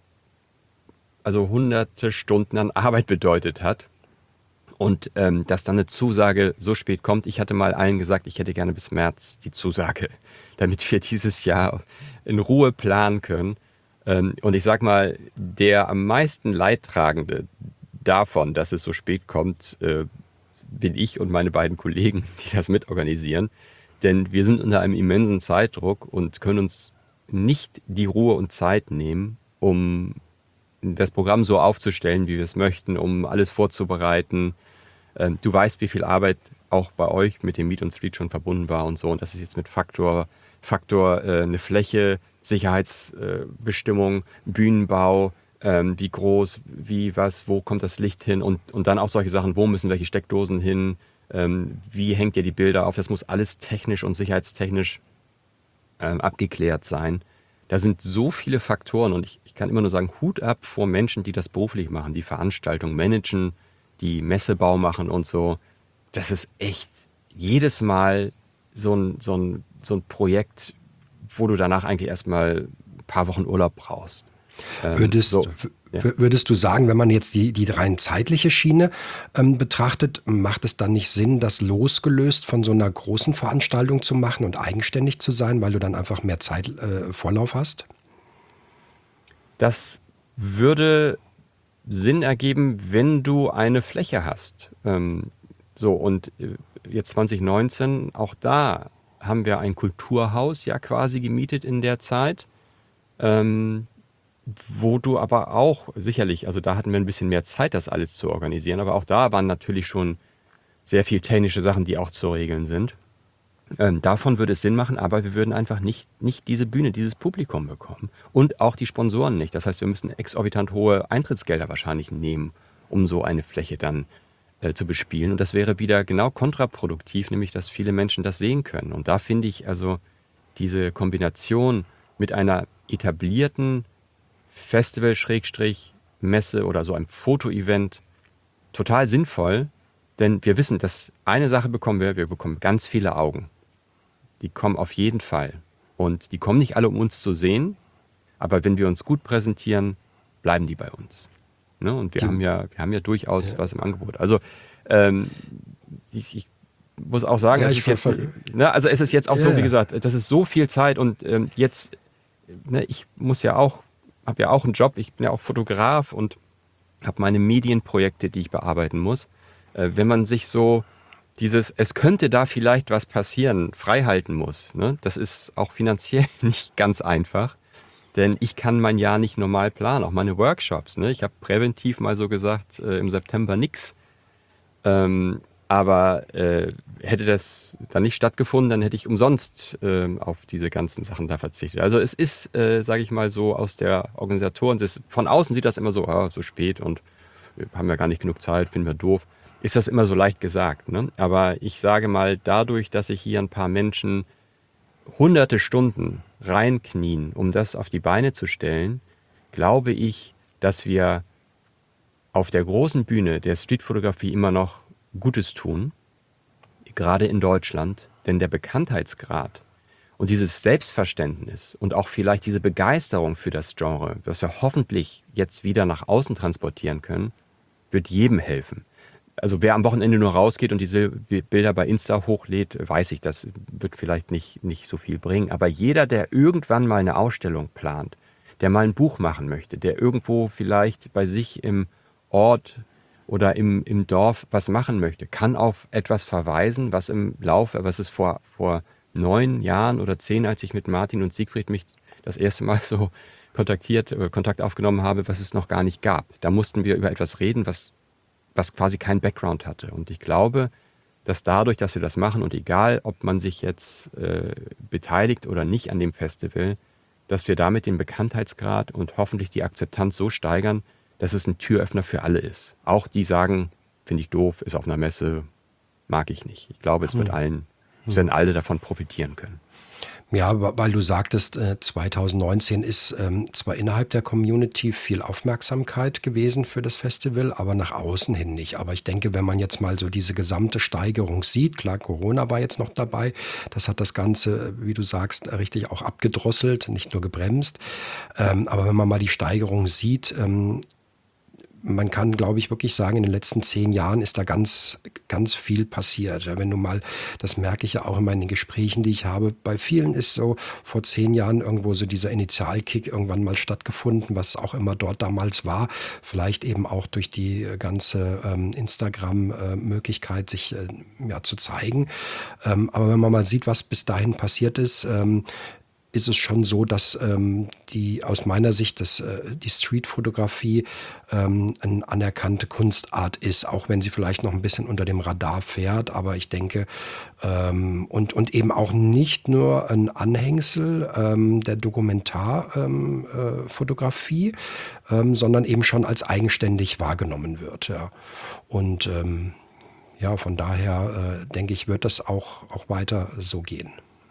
also hunderte Stunden an Arbeit bedeutet hat. Und dass dann eine Zusage so spät kommt, ich hatte mal allen gesagt, ich hätte gerne bis März die Zusage, damit wir dieses Jahr in Ruhe planen können. Und ich sag mal, der am meisten Leidtragende davon, dass es so spät kommt, bin ich und meine beiden Kollegen, die das mitorganisieren. Denn wir sind unter einem immensen Zeitdruck und können uns nicht die Ruhe und Zeit nehmen, um das Programm so aufzustellen, wie wir es möchten, um alles vorzubereiten. Du weißt, wie viel Arbeit auch bei euch mit dem Meet und Street schon verbunden war und so. Und das ist jetzt mit Faktor eine Fläche, Sicherheitsbestimmung, Bühnenbau, wie groß, wie was, wo kommt das Licht hin und dann auch solche Sachen, wo müssen welche Steckdosen hin, wie hängt ihr die Bilder auf. Das muss alles technisch und sicherheitstechnisch abgeklärt sein. Da sind so viele Faktoren und ich kann immer nur sagen, Hut ab vor Menschen, die das beruflich machen, die Veranstaltungen managen, die Messebau machen und so. Das ist echt jedes Mal so ein Projekt, wo du danach eigentlich erstmal ein paar Wochen Urlaub brauchst. Würdest, So, ja. würdest du sagen, wenn man jetzt die rein zeitliche Schiene betrachtet, macht es dann nicht Sinn, das losgelöst von so einer großen Veranstaltung zu machen und eigenständig zu sein, weil du dann einfach mehr Zeit, Vorlauf hast? Das würde Sinn ergeben, wenn du eine Fläche hast. So, und jetzt 2019, auch da haben wir ein Kulturhaus ja quasi gemietet in der Zeit, ähm, wo du aber auch sicherlich, also da hatten wir ein bisschen mehr Zeit, das alles zu organisieren, aber auch da waren natürlich schon sehr viel technische Sachen, die auch zu regeln sind. Davon würde es Sinn machen, aber wir würden einfach nicht diese Bühne, dieses Publikum bekommen und auch die Sponsoren nicht. Das heißt, wir müssen exorbitant hohe Eintrittsgelder wahrscheinlich nehmen, um so eine Fläche dann zu bespielen. Und das wäre wieder genau kontraproduktiv, nämlich dass viele Menschen das sehen können. Und da finde ich also diese Kombination mit einer etablierten Festival-Messe oder so einem Fotoevent total sinnvoll, denn wir wissen, dass eine Sache bekommen wir bekommen ganz viele Augen. Die kommen auf jeden Fall. Und die kommen nicht alle, um uns zu sehen, aber wenn wir uns gut präsentieren, bleiben die bei uns. Ne? Und Die, wir haben ja durchaus was im Angebot. Also ähm, ich muss auch sagen, ja, es ich ist jetzt, ne, also es ist jetzt auch so, wie ja. gesagt, das ist so viel Zeit und jetzt, ne, ich muss ja auch, habe ja auch einen Job, ich bin ja auch Fotograf und habe meine Medienprojekte, die ich bearbeiten muss. Wenn man sich so es könnte da vielleicht was passieren, frei halten muss, ne? Das ist auch finanziell nicht ganz einfach, denn ich kann mein Jahr nicht normal planen, auch meine Workshops. Ne? Ich habe präventiv mal so gesagt, im September nix. Aber hätte das dann nicht stattgefunden, dann hätte ich umsonst auf diese ganzen Sachen da verzichtet. Also es ist, sage ich mal so, aus der Organisatoren, von außen sieht das immer so, so spät und wir haben ja gar nicht genug Zeit, finden wir doof. Ist das immer so leicht gesagt. Ne? Aber ich sage mal, dadurch, dass sich hier ein paar Menschen hunderte Stunden reinknien, um das auf die Beine zu stellen, glaube ich, dass wir auf der großen Bühne der Streetfotografie immer noch Gutes tun, gerade in Deutschland, denn der Bekanntheitsgrad und dieses Selbstverständnis und auch vielleicht diese Begeisterung für das Genre, was wir hoffentlich jetzt wieder nach außen transportieren können, wird jedem helfen. Also wer am Wochenende nur rausgeht und diese Bilder bei Insta hochlädt, weiß ich, das wird vielleicht nicht so viel bringen. Aber jeder, der irgendwann mal eine Ausstellung plant, der mal ein Buch machen möchte, der irgendwo vielleicht bei sich im Ort oder im Dorf was machen möchte, kann auf etwas verweisen, was was es vor 9 Jahren oder 10, als ich mit Martin und Siegfried mich das erste Mal so Kontakt aufgenommen habe, was es noch gar nicht gab. Da mussten wir über etwas reden, was quasi keinen Background hatte. Und ich glaube, dass dadurch, dass wir das machen und egal, ob man sich jetzt beteiligt oder nicht an dem Festival, dass wir damit den Bekanntheitsgrad und hoffentlich die Akzeptanz so steigern, dass es ein Türöffner für alle ist. Auch die sagen, finde ich doof, ist auf einer Messe, mag ich nicht. Ich glaube, es werden alle davon profitieren können. Ja, weil du sagtest, 2019 ist zwar innerhalb der Community viel Aufmerksamkeit gewesen für das Festival, aber nach außen hin nicht. Aber ich denke, wenn man jetzt mal so diese gesamte Steigerung sieht, klar, Corona war jetzt noch dabei, das hat das Ganze, wie du sagst, richtig auch abgedrosselt, nicht nur gebremst. Aber wenn man mal die Steigerung sieht, man kann, glaube ich, wirklich sagen, in den letzten 10 Jahren ist da ganz, ganz viel passiert. Ja, wenn du mal, das merke ich ja auch immer in den Gesprächen, die ich habe, bei vielen ist so vor 10 Jahren irgendwo so dieser Initialkick irgendwann mal stattgefunden, was auch immer dort damals war. Vielleicht eben auch durch die ganze Instagram-Möglichkeit, sich zu zeigen. Aber wenn man mal sieht, was bis dahin passiert ist es schon so, dass aus meiner Sicht die Streetfotografie eine anerkannte Kunstart ist, auch wenn sie vielleicht noch ein bisschen unter dem Radar fährt. Aber ich denke, und eben auch nicht nur ein Anhängsel der Dokumentarfotografie, sondern eben schon als eigenständig wahrgenommen wird. Ja. Und ja, von daher denke ich, wird das auch weiter so gehen.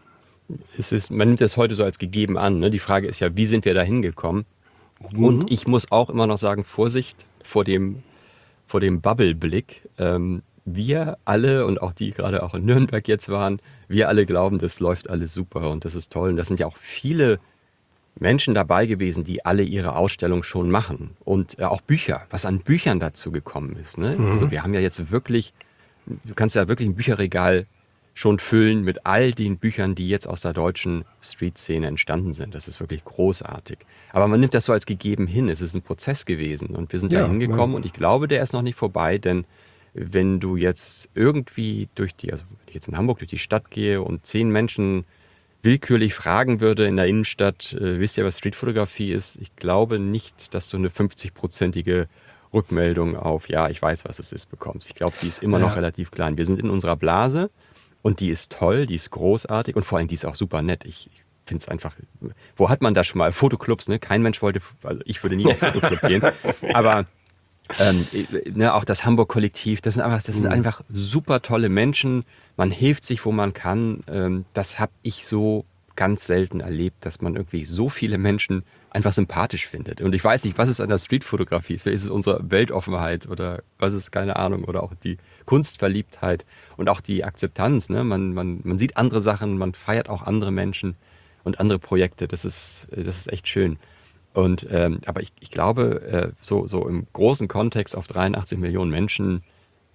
Man nimmt das heute so als gegeben an. Ne? Die Frage ist ja, wie sind wir da hingekommen? Und ich muss auch immer noch sagen, Vorsicht vor dem Bubble-Blick. Wir alle und auch die gerade auch in Nürnberg jetzt waren, wir alle glauben, das läuft alles super und das ist toll. Und das sind ja auch viele Menschen dabei gewesen, die alle ihre Ausstellung schon machen. Und auch Bücher, was an Büchern dazu gekommen ist. Ne? Also wir haben ja jetzt wirklich, du kannst ja wirklich ein Bücherregal schon füllen mit all den Büchern, die jetzt aus der deutschen Street-Szene entstanden sind. Das ist wirklich großartig. Aber man nimmt das so als gegeben hin. Es ist ein Prozess gewesen und wir sind da hingekommen und ich glaube, der ist noch nicht vorbei, denn wenn du jetzt irgendwie also wenn ich jetzt in Hamburg durch die Stadt gehe und 10 Menschen willkürlich fragen würde in der Innenstadt, wisst ihr, was Streetfotografie ist? Ich glaube nicht, dass du eine 50-prozentige Rückmeldung auf, ja, ich weiß, was es ist, bekommst. Ich glaube, die ist immer noch relativ klein. Wir sind in unserer Blase und die ist toll, die ist großartig und vor allem die ist auch super nett. Ich finde es einfach, wo hat man da schon mal Fotoclubs, ne? Kein Mensch wollte, also ich würde nie auf den Fotoclub gehen, aber auch das Hamburg-Kollektiv, das sind einfach super tolle Menschen. Man hilft sich, wo man kann. Das habe ich so ganz selten erlebt, dass man irgendwie so viele Menschen einfach sympathisch findet. Und ich weiß nicht, was es an der Streetfotografie ist. Ist es unsere Weltoffenheit oder was ist, keine Ahnung, oder auch die Kunstverliebtheit und auch die Akzeptanz. Ne? Man sieht andere Sachen, man feiert auch andere Menschen und andere Projekte. Das ist echt schön. Und aber ich glaube, so im großen Kontext auf 83 Millionen Menschen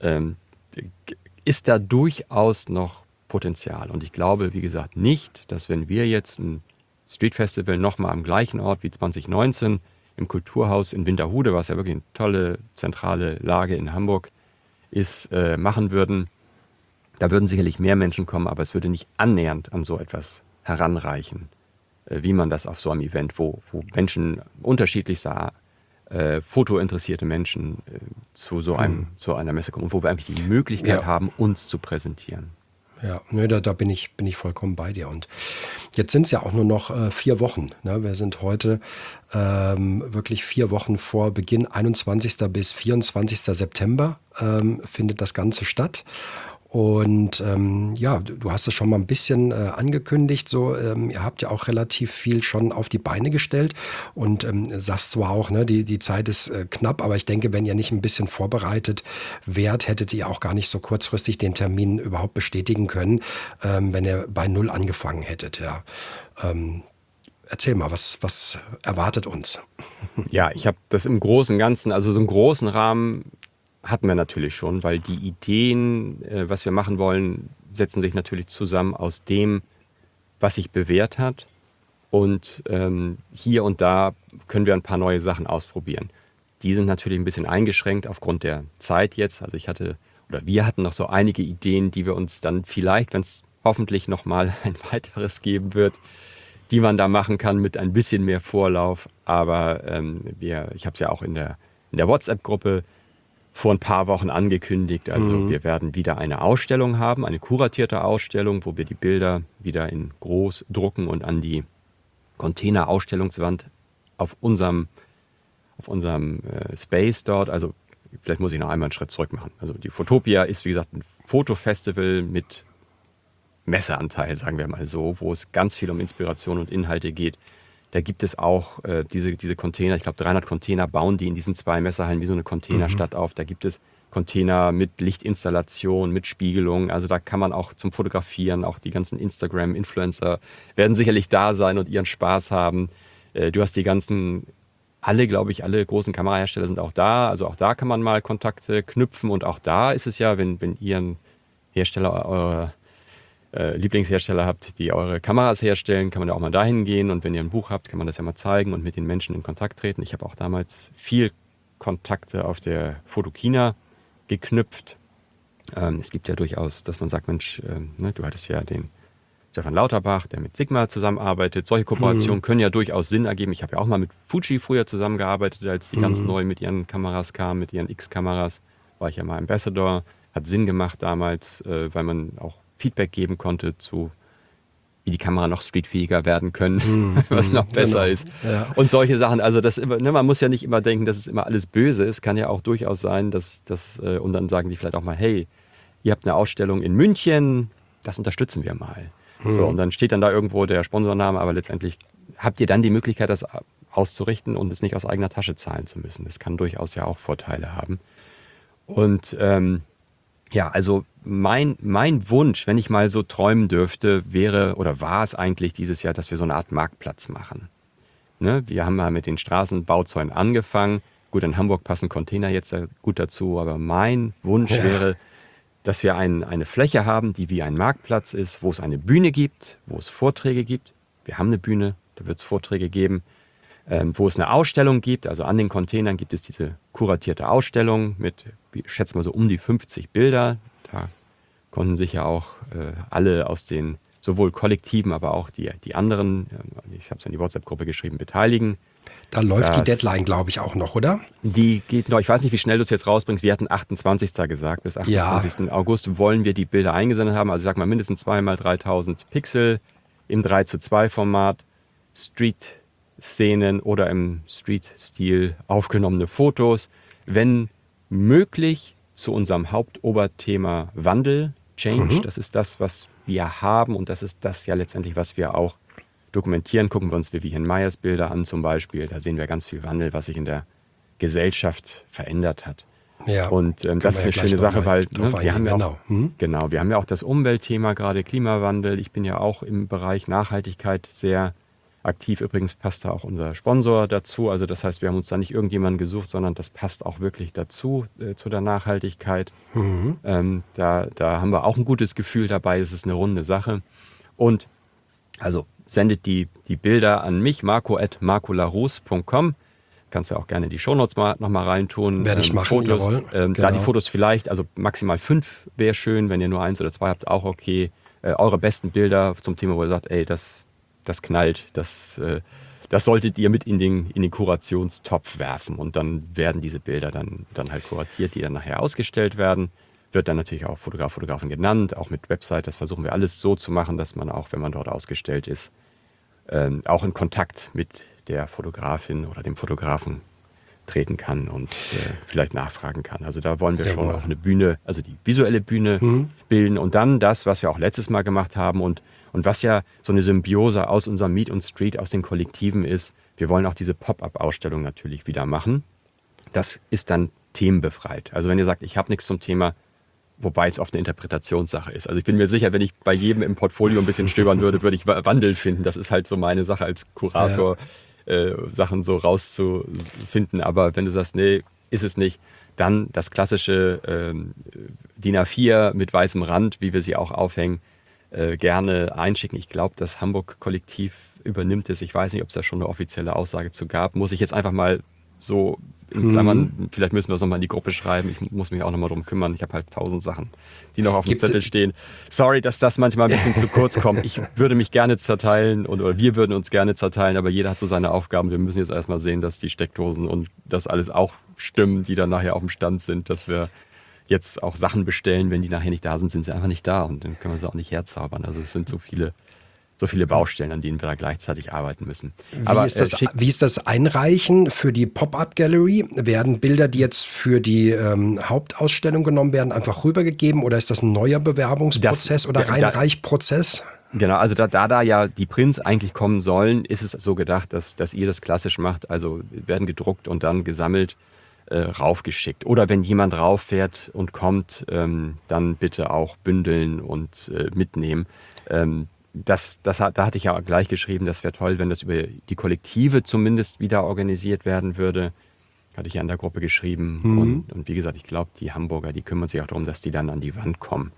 ist da durchaus noch Potenzial. Und ich glaube, wie gesagt, nicht, dass wenn wir jetzt ein Street Festival nochmal am gleichen Ort wie 2019 im Kulturhaus in Winterhude, was ja wirklich eine tolle zentrale Lage in Hamburg ist, machen würden, da würden sicherlich mehr Menschen kommen, aber es würde nicht annähernd an so etwas heranreichen, wie man das auf so einem Event, wo Menschen unterschiedlichster fotointeressierte Menschen zu einer Messe kommen und wo wir eigentlich die Möglichkeit haben, uns zu präsentieren. Ja, da bin ich vollkommen bei dir. Und jetzt sind es ja auch nur noch 4 Wochen. Ne? Wir sind heute wirklich 4 Wochen vor Beginn, 21. bis 24. September findet das Ganze statt. Und du hast es schon mal ein bisschen angekündigt, ihr habt ja auch relativ viel schon auf die Beine gestellt und sagst zwar auch, ne, die Zeit ist knapp, aber ich denke, wenn ihr nicht ein bisschen vorbereitet wärt, hättet ihr auch gar nicht so kurzfristig den Termin überhaupt bestätigen können, wenn ihr bei Null angefangen hättet. Ja. Erzähl mal, was erwartet uns? Ja, ich habe das im Großen und Ganzen, also so einen großen Rahmen hatten wir natürlich schon, weil die Ideen, was wir machen wollen, setzen sich natürlich zusammen aus dem, was sich bewährt hat. Und hier und da können wir ein paar neue Sachen ausprobieren. Die sind natürlich ein bisschen eingeschränkt aufgrund der Zeit jetzt. Also wir hatten noch so einige Ideen, die wir uns dann vielleicht, wenn es hoffentlich nochmal ein weiteres geben wird, die man da machen kann mit ein bisschen mehr Vorlauf. Aber ich habe es ja auch in der WhatsApp-Gruppe vor ein paar Wochen angekündigt. Also wir werden wieder eine Ausstellung haben, eine kuratierte Ausstellung, wo wir die Bilder wieder in groß drucken und an die Container-Ausstellungswand auf unserem Space dort, also vielleicht muss ich noch einmal einen Schritt zurück machen. Also die Fotopia ist, wie gesagt, ein Fotofestival mit Messeanteil, sagen wir mal so, wo es ganz viel um Inspiration und Inhalte geht. Da gibt es auch diese Container, ich glaube 300 Container bauen die in diesen 2 Messehallen wie so eine Containerstadt auf. Da gibt es Container mit Lichtinstallation, mit Spiegelung. Also da kann man auch zum Fotografieren, auch die ganzen Instagram-Influencer werden sicherlich da sein und ihren Spaß haben. Du hast alle großen Kamerahersteller sind auch da. Also auch da kann man mal Kontakte knüpfen und auch da ist es ja, wenn ihr einen Hersteller, eure Lieblingshersteller habt, die eure Kameras herstellen, kann man ja auch mal dahin gehen und wenn ihr ein Buch habt, kann man das ja mal zeigen und mit den Menschen in Kontakt treten. Ich habe auch damals viel Kontakte auf der Fotokina geknüpft. Es gibt ja durchaus, dass man sagt, Mensch, du hattest ja den Stefan Lauterbach, der mit Sigma zusammenarbeitet. Solche Kooperationen können ja durchaus Sinn ergeben. Ich habe ja auch mal mit Fuji früher zusammengearbeitet, als die ganz neu mit ihren Kameras kamen, mit ihren X-Kameras. War ich ja mal Ambassador. Hat Sinn gemacht damals, weil man auch Feedback geben konnte zu, wie die Kamera noch streetfähiger werden können, was noch besser ist. Ja. Und solche Sachen. Also man muss ja nicht immer denken, dass es immer alles böse ist. Kann ja auch durchaus sein, dass und dann sagen die vielleicht auch mal, hey, ihr habt eine Ausstellung in München, das unterstützen wir mal. So, und dann steht dann da irgendwo der Sponsorname, aber letztendlich habt ihr dann die Möglichkeit, das auszurichten und es nicht aus eigener Tasche zahlen zu müssen. Das kann durchaus ja auch Vorteile haben. Und also mein Wunsch, wenn ich mal so träumen dürfte, war es eigentlich dieses Jahr, dass wir so eine Art Marktplatz machen. Ne? Wir haben mal mit den Straßenbauzäunen angefangen. Gut, in Hamburg passen Container jetzt gut dazu, aber mein Wunsch wäre, dass wir eine Fläche haben, die wie ein Marktplatz ist, wo es eine Bühne gibt, wo es Vorträge gibt. Wir haben eine Bühne, da wird es Vorträge geben. Wo es eine Ausstellung gibt, also an den Containern gibt es diese kuratierte Ausstellung mit, ich schätze mal so um die 50 Bilder. Da konnten sich ja auch alle aus den sowohl Kollektiven, aber auch die anderen, ich habe es in die WhatsApp-Gruppe geschrieben, beteiligen. Da läuft die Deadline, glaube ich, auch noch, oder? Die geht noch, ich weiß nicht, wie schnell du es jetzt rausbringst. Wir hatten 28. gesagt, bis 28. August wollen wir die Bilder eingesendet haben. Also ich sag mal mindestens 2x3000 Pixel im 3:2 Format, Street-Szenen oder im Street-Stil aufgenommene Fotos. Wenn möglich zu unserem Hauptoberthema Wandel, Change. Das ist das, was wir haben und das ist das ja letztendlich, was wir auch dokumentieren. Gucken wir uns Vivian Meyers Bilder an zum Beispiel. Da sehen wir ganz viel Wandel, was sich in der Gesellschaft verändert hat. Ja, und das ist eine schöne Sache, weil wir haben ja auch, genau. Wir haben ja auch das Umweltthema, gerade Klimawandel. Ich bin ja auch im Bereich Nachhaltigkeit sehr aktiv. Übrigens passt da auch unser Sponsor dazu. Also das heißt, wir haben uns da nicht irgendjemanden gesucht, sondern das passt auch wirklich dazu, zu der Nachhaltigkeit. Da haben wir auch ein gutes Gefühl dabei. Es ist eine runde Sache. Und also sendet die Bilder an mich, marco@marcolarus.com. Kannst ja auch gerne in die Shownotes noch mal reintun. Werde ich machen, Fotos, jawohl. Da die Fotos vielleicht, also maximal 5 wäre schön. Wenn ihr nur 1 oder 2 habt, auch okay. Eure besten Bilder zum Thema, wo ihr sagt, ey, das knallt, das solltet ihr mit in den Kurationstopf werfen. Und dann werden diese Bilder dann halt kuratiert, die dann nachher ausgestellt werden. Wird dann natürlich auch Fotografin genannt, auch mit Website. Das versuchen wir alles so zu machen, dass man auch, wenn man dort ausgestellt ist, auch in Kontakt mit der Fotografin oder dem Fotografen treten kann und vielleicht nachfragen kann. Also da wollen wir schon auch eine Bühne, also die visuelle Bühne bilden und dann das, was wir auch letztes Mal gemacht haben und was ja so eine Symbiose aus unserem Meet und Street, aus den Kollektiven ist, wir wollen auch diese Pop-up-Ausstellung natürlich wieder machen. Das ist dann themenbefreit. Also wenn ihr sagt, ich habe nichts zum Thema, wobei es oft eine Interpretationssache ist. Also ich bin mir sicher, wenn ich bei jedem im Portfolio ein bisschen stöbern würde, würde ich Wandel finden. Das ist halt so meine Sache als Kurator, Sachen so rauszufinden. Aber wenn du sagst, nee, ist es nicht, dann das klassische DIN A4 mit weißem Rand, wie wir sie auch aufhängen, gerne einschicken. Ich glaube, das Hamburg-Kollektiv übernimmt es. Ich weiß nicht, ob es da schon eine offizielle Aussage zu gab. Muss ich jetzt einfach mal so in Klammern, vielleicht müssen wir es nochmal in die Gruppe schreiben. Ich muss mich auch nochmal drum kümmern. Ich habe halt 1000 Sachen, die noch auf dem Zettel stehen. Sorry, dass das manchmal ein bisschen zu kurz kommt. Ich würde mich gerne zerteilen oder wir würden uns gerne zerteilen, aber jeder hat so seine Aufgaben. Wir müssen jetzt erstmal sehen, dass die Steckdosen und das alles auch stimmen, die dann nachher auf dem Stand sind, dass wir jetzt auch Sachen bestellen, wenn die nachher nicht da sind, sind sie einfach nicht da und dann können wir sie auch nicht herzaubern. Also es sind so viele Baustellen, an denen wir da gleichzeitig arbeiten müssen. Wie ist das Einreichen für die Pop-Up-Gallery? Werden Bilder, die jetzt für die Hauptausstellung genommen werden, einfach rübergegeben oder ist das ein neuer Bewerbungsprozess oder Reinreichprozess? Genau, also da ja die Prints eigentlich kommen sollen, ist es so gedacht, dass ihr das klassisch macht. Also werden gedruckt und dann gesammelt raufgeschickt. Oder wenn jemand rauffährt und kommt, dann bitte auch bündeln und mitnehmen. Da hatte ich ja gleich geschrieben, das wäre toll, wenn das über die Kollektive zumindest wieder organisiert werden würde. Hatte ich ja in der Gruppe geschrieben. Und wie gesagt, ich glaube, die Hamburger, die kümmern sich auch darum, dass die dann an die Wand kommen.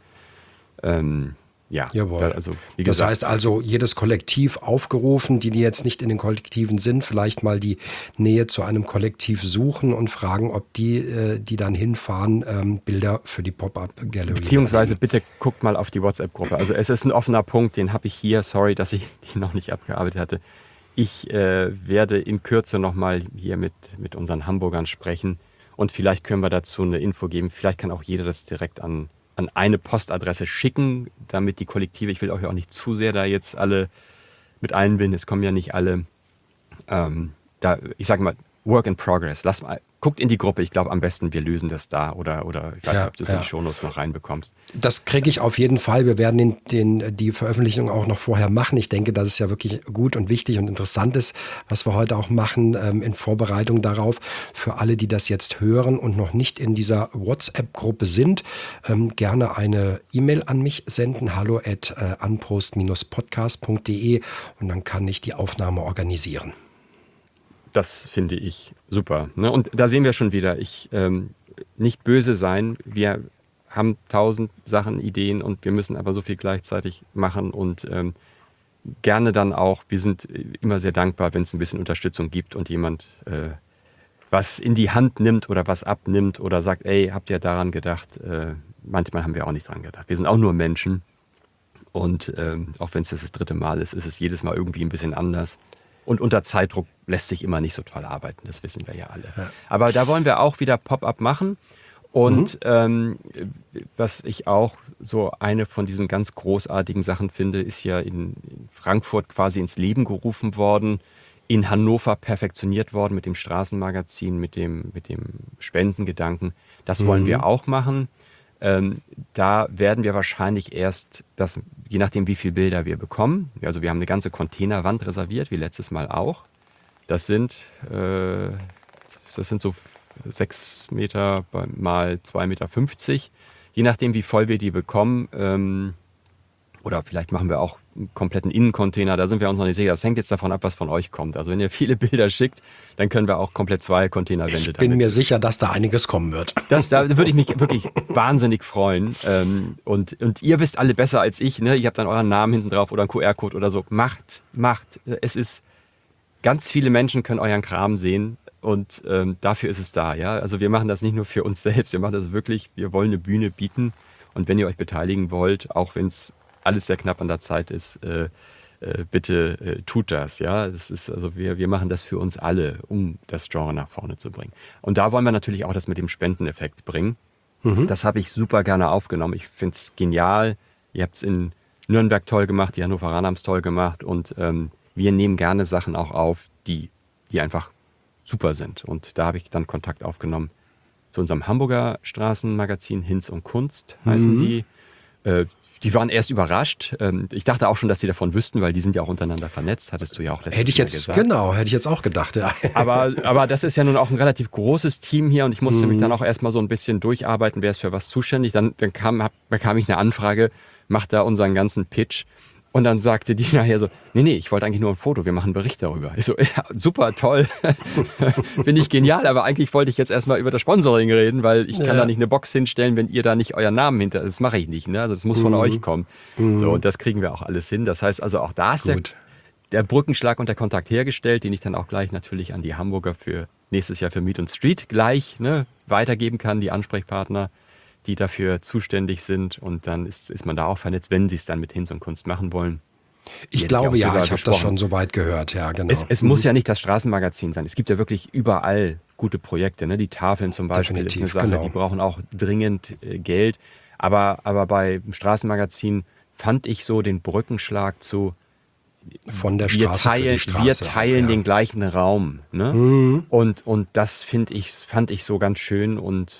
Jawohl. Wie gesagt, das heißt also, jedes Kollektiv aufgerufen, die jetzt nicht in den Kollektiven sind, vielleicht mal die Nähe zu einem Kollektiv suchen und fragen, ob die dann hinfahren, Bilder für die Pop-Up-Gallery. Beziehungsweise bitte guckt mal auf die WhatsApp-Gruppe. Also es ist ein offener Punkt, den habe ich hier. Sorry, dass ich die noch nicht abgearbeitet hatte. Ich werde in Kürze nochmal hier mit unseren Hamburgern sprechen und vielleicht können wir dazu eine Info geben. Vielleicht kann auch jeder das direkt an eine Postadresse schicken, damit die Kollektive, ich will euch auch nicht zu sehr da jetzt alle mit einbinden, es kommen ja nicht alle, ich sage mal, Work in Progress. Guckt in die Gruppe, ich glaube am besten, wir lösen das da oder ich weiß nicht, ob du es in die Shownotes noch reinbekommst. Das kriege ich auf jeden Fall. Wir werden die Veröffentlichung auch noch vorher machen. Ich denke, dass es ja wirklich gut und wichtig und interessant ist, was wir heute auch machen in Vorbereitung darauf. Für alle, die das jetzt hören und noch nicht in dieser WhatsApp-Gruppe sind, gerne eine E-Mail an mich senden, hallo@unpost-podcast.de und dann kann ich die Aufnahme organisieren. Das finde ich super. Ne? Und da sehen wir schon wieder, nicht böse sein. Wir haben 1000 Sachen, Ideen und wir müssen aber so viel gleichzeitig machen und gerne dann auch, wir sind immer sehr dankbar, wenn es ein bisschen Unterstützung gibt und jemand was in die Hand nimmt oder was abnimmt oder sagt, ey, habt ihr daran gedacht? Manchmal haben wir auch nicht dran gedacht. Wir sind auch nur Menschen und auch wenn es das 3. Mal ist, ist es jedes Mal irgendwie ein bisschen anders. Und unter Zeitdruck lässt sich immer nicht so toll arbeiten, das wissen wir ja alle. Ja. Aber da wollen wir auch wieder Pop-up machen. Und was ich auch so eine von diesen ganz großartigen Sachen finde, ist ja in Frankfurt quasi ins Leben gerufen worden, in Hannover perfektioniert worden mit dem Straßenmagazin, mit dem Spendengedanken. Das wollen wir auch machen. Da werden wir wahrscheinlich erst, je nachdem wie viele Bilder wir bekommen, also wir haben eine ganze Containerwand reserviert, wie letztes Mal auch. Das sind so 6 Meter mal 2,50 Meter. Je nachdem, wie voll wir die bekommen. Oder vielleicht machen wir auch einen kompletten Innencontainer. Da sind wir uns noch nicht sicher. Das hängt jetzt davon ab, was von euch kommt. Also wenn ihr viele Bilder schickt, dann können wir auch komplett 2 Containerwände Ich bin mir sicher, dass da einiges kommen wird. Da würde ich mich wirklich wahnsinnig freuen. Und ihr wisst alle besser als ich. Ne? Ihr habt dann euren Namen hinten drauf oder einen QR-Code oder so. Macht. Es ist, ganz viele Menschen können euren Kram sehen. Und dafür ist es da, ja. Also wir machen das nicht nur für uns selbst, wir machen das wirklich, wir wollen eine Bühne bieten. Und wenn ihr euch beteiligen wollt, auch wenn es alles sehr knapp an der Zeit ist, bitte tut das, ja. Das ist, also wir machen das für uns alle, um das Genre nach vorne zu bringen. Und da wollen wir natürlich auch das mit dem Spendeneffekt bringen. Das habe ich super gerne aufgenommen. Ich finde es genial. Ihr habt es in Nürnberg toll gemacht, die Hannoveraner haben es toll gemacht. Und wir nehmen gerne Sachen auch auf, die einfach super sind. Und da habe ich dann Kontakt aufgenommen zu unserem Hamburger Straßenmagazin Hinz und Kunst, heißen die. Die waren erst überrascht. Ich dachte auch schon, dass sie davon wüssten, weil die sind ja auch untereinander vernetzt, hattest du ja auch letztes Mal gesagt. Genau, hätte ich jetzt auch gedacht, ja. Aber das ist ja nun auch ein relativ großes Team hier und ich musste mich dann auch erstmal so ein bisschen durcharbeiten, wer ist für was zuständig. Dann bekam ich eine Anfrage, macht da unseren ganzen Pitch. Und dann sagte die nachher so, nee, ich wollte eigentlich nur ein Foto, wir machen einen Bericht darüber. Ich so, ja, super, toll, finde ich genial, aber eigentlich wollte ich jetzt erstmal über das Sponsoring reden, weil ich kann da nicht eine Box hinstellen, wenn ihr da nicht euren Namen hinter, das mache ich nicht, ne? Also das muss von euch kommen. So, und das kriegen wir auch alles hin. Das heißt also auch da ist der Brückenschlag und der Kontakt hergestellt, den ich dann auch gleich natürlich an die Hamburger für nächstes Jahr für Meet und Street gleich weitergeben kann, die Ansprechpartner, die dafür zuständig sind und dann ist man da auch vernetzt, wenn sie es dann mit Hinz und Kunst machen wollen. Ich glaube ja, ich habe das schon so weit gehört, ja, genau. Es muss ja nicht das Straßenmagazin sein. Es gibt ja wirklich überall gute Projekte. Ne? Die Tafeln zum Beispiel ist eine Sache, die brauchen auch dringend Geld. Aber beim Straßenmagazin fand ich so den Brückenschlag zu von der Straße wir teilen den gleichen Raum. Ne? Und das fand ich so ganz schön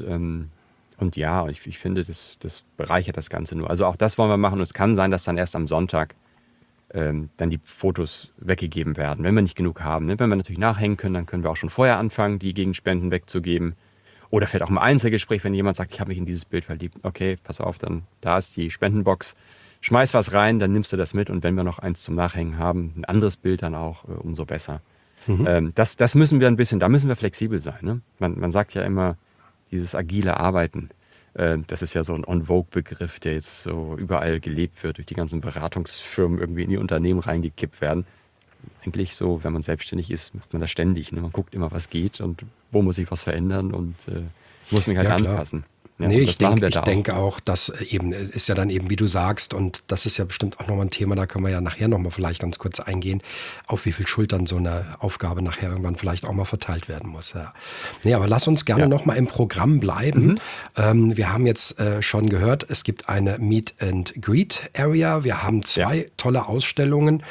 und ja, ich finde, das bereichert das Ganze nur. Also auch das wollen wir machen. Und es kann sein, dass dann erst am Sonntag dann die Fotos weggegeben werden, wenn wir nicht genug haben. Ne? Wenn wir natürlich nachhängen können, dann können wir auch schon vorher anfangen, die Gegenspenden wegzugeben. Oder vielleicht auch im Einzelgespräch, wenn jemand sagt, ich habe mich in dieses Bild verliebt. Okay, pass auf, dann da ist die Spendenbox. Schmeiß was rein, dann nimmst du das mit. Und wenn wir noch eins zum Nachhängen haben, ein anderes Bild dann auch, umso besser. Das müssen wir ein bisschen, da müssen wir flexibel sein. Ne? Man sagt ja immer, dieses agile Arbeiten, das ist ja so ein On-Vogue-Begriff, der jetzt so überall gelebt wird, durch die ganzen Beratungsfirmen irgendwie in die Unternehmen reingekippt werden. Eigentlich so, wenn man selbstständig ist, macht man das ständig. Ne? Man guckt immer, was geht und wo muss sich was verändern und muss mich halt anpassen. Ja, nee, ich denke auch, dass eben, ist ja dann eben, wie du sagst, und das ist ja bestimmt auch nochmal ein Thema, da können wir ja nachher nochmal vielleicht ganz kurz eingehen, auf wie viel Schultern so eine Aufgabe nachher irgendwann vielleicht auch mal verteilt werden muss. Ja. Nee, aber lass uns gerne nochmal im Programm bleiben. Wir haben jetzt schon gehört, es gibt eine Meet and Greet Area, wir haben 2 tolle Ausstellungen.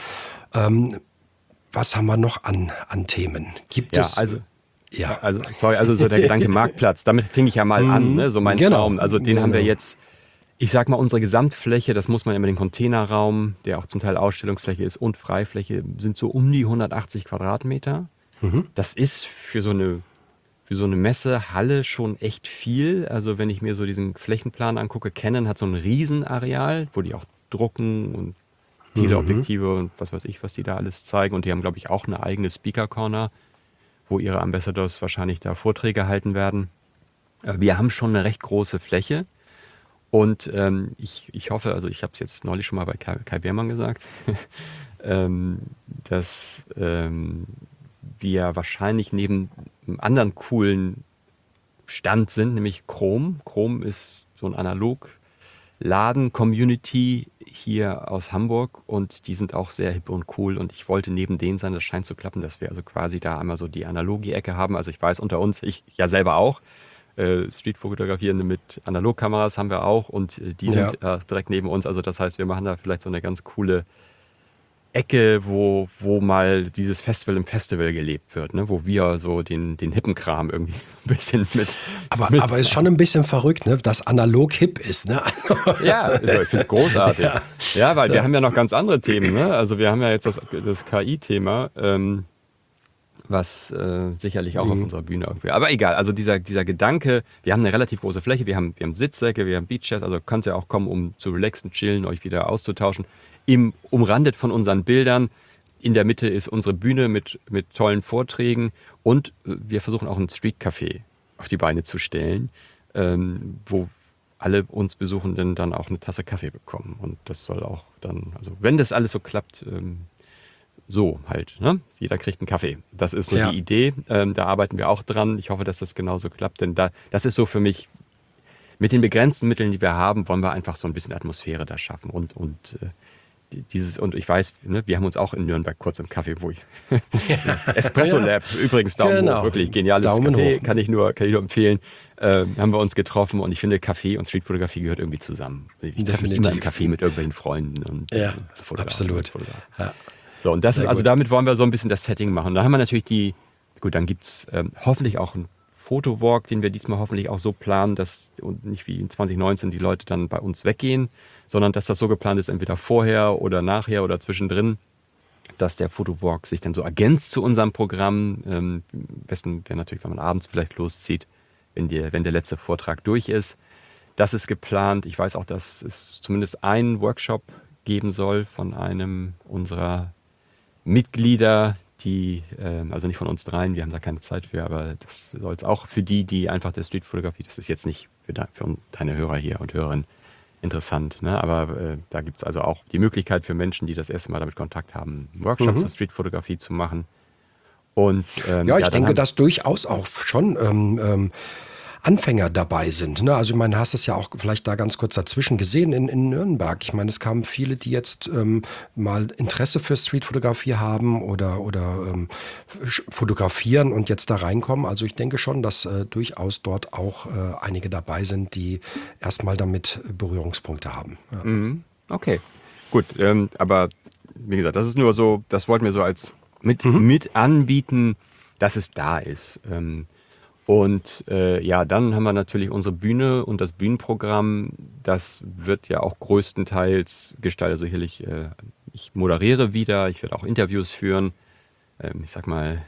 Was haben wir noch an Themen? Gibt es... Also so der Gedanke Marktplatz, damit fing ich ja mal an, ne? So mein Traum. Also den haben wir jetzt, ich sag mal, unsere Gesamtfläche, das muss man immer den Containerraum, der auch zum Teil Ausstellungsfläche ist und Freifläche, sind so um die 180 Quadratmeter. Das ist für so eine Messehalle schon echt viel. Also wenn ich mir so diesen Flächenplan angucke, Canon hat so ein Riesenareal, wo die auch drucken und Teleobjektive und was weiß ich, was die da alles zeigen. Und die haben, glaube ich, auch eine eigene Speaker-Corner. wo ihre Ambassadors wahrscheinlich da Vorträge halten werden. Wir haben schon eine recht große Fläche und ich hoffe, also ich habe es jetzt neulich schon mal bei Kai Beermann gesagt, dass wir wahrscheinlich neben einem anderen coolen Stand sind, nämlich Chrome. Chrome ist so ein Analog-Laden-Community hier aus Hamburg und die sind auch sehr hip und cool und ich wollte neben denen sein, das scheint zu klappen, dass wir also quasi da einmal so die Analogie-Ecke haben. Also ich weiß unter uns, ich ja selber auch, Streetfotografierende mit Analogkameras haben wir auch und die sind direkt neben uns. Also das heißt, wir machen da vielleicht so eine ganz coole Ecke, wo mal dieses Festival im Festival gelebt wird, ne? Wo wir so den hippen Kram irgendwie ein bisschen mit. Aber ist schon ein bisschen verrückt, ne? Dass analog hip ist, ne? Ja, also ich finde es großartig. Ja, weil wir haben ja noch ganz andere Themen, ne? Also wir haben ja jetzt das KI-Thema, was sicherlich auch auf unserer Bühne irgendwie. Aber egal, also dieser Gedanke, wir haben eine relativ große Fläche, wir haben Sitzsäcke, wir haben Beachchairs, also könnt ihr auch kommen, um zu relaxen, chillen, euch wieder auszutauschen. Umrandet von unseren Bildern. In der Mitte ist unsere Bühne mit tollen Vorträgen und wir versuchen auch ein Street-Café auf die Beine zu stellen, wo alle uns Besuchenden dann auch eine Tasse Kaffee bekommen. Und das soll auch dann, also wenn das alles so klappt, so halt, ne? Jeder kriegt einen Kaffee. Das ist so die Idee. Da arbeiten wir auch dran. Ich hoffe, dass das genauso klappt, denn das ist so für mich, mit den begrenzten Mitteln, die wir haben, wollen wir einfach so ein bisschen Atmosphäre da schaffen und und ich weiß, ne, wir haben uns auch in Nürnberg kurz im Café, wo ich Espresso Lab, übrigens Daumen hoch, wirklich geniales Daumen Café, hoch. kann ich nur empfehlen, haben wir uns getroffen und ich finde, Café und Streetfotografie gehört irgendwie zusammen. Ich treffe mich immer im Café mit irgendwelchen Freunden und Fotografen. Absolut. Ja. So, und das ist, also damit wollen wir so ein bisschen das Setting machen. Da haben wir natürlich dann gibt es hoffentlich auch einen Fotowalk, den wir diesmal hoffentlich auch so planen, dass und nicht wie in 2019 die Leute dann bei uns weggehen, sondern dass das so geplant ist, entweder vorher oder nachher oder zwischendrin, dass der Fotowalk sich dann so ergänzt zu unserem Programm. Am besten wäre natürlich, wenn man abends vielleicht loszieht, wenn der letzte Vortrag durch ist. Das ist geplant. Ich weiß auch, dass es zumindest einen Workshop geben soll von einem unserer Mitglieder, die, also nicht von uns dreien, wir haben da keine Zeit für, aber das soll es auch für die einfach der Streetfotografie, das ist jetzt nicht für deine Hörer hier und Hörerinnen interessant, ne? Aber da gibt es also auch die Möglichkeit für Menschen, die das erste Mal damit Kontakt haben, einen Workshop zur Streetfotografie zu machen. Und, Ich denke, dass durchaus auch schon Anfänger dabei sind. Ne? Also ich meine, hast es ja auch vielleicht da ganz kurz dazwischen gesehen in Nürnberg. Ich meine, es kamen viele, die jetzt mal Interesse für Streetfotografie haben oder fotografieren und jetzt da reinkommen. Also ich denke schon, dass durchaus dort auch einige dabei sind, die erstmal damit Berührungspunkte haben. Ja. Okay, gut. Aber wie gesagt, das ist nur so, das wollten wir so als mit anbieten, dass es da ist. Und dann haben wir natürlich unsere Bühne und das Bühnenprogramm. Das wird ja auch größtenteils gestaltet. Sicherlich, ich moderiere wieder, ich werde auch Interviews führen. Ich sag mal,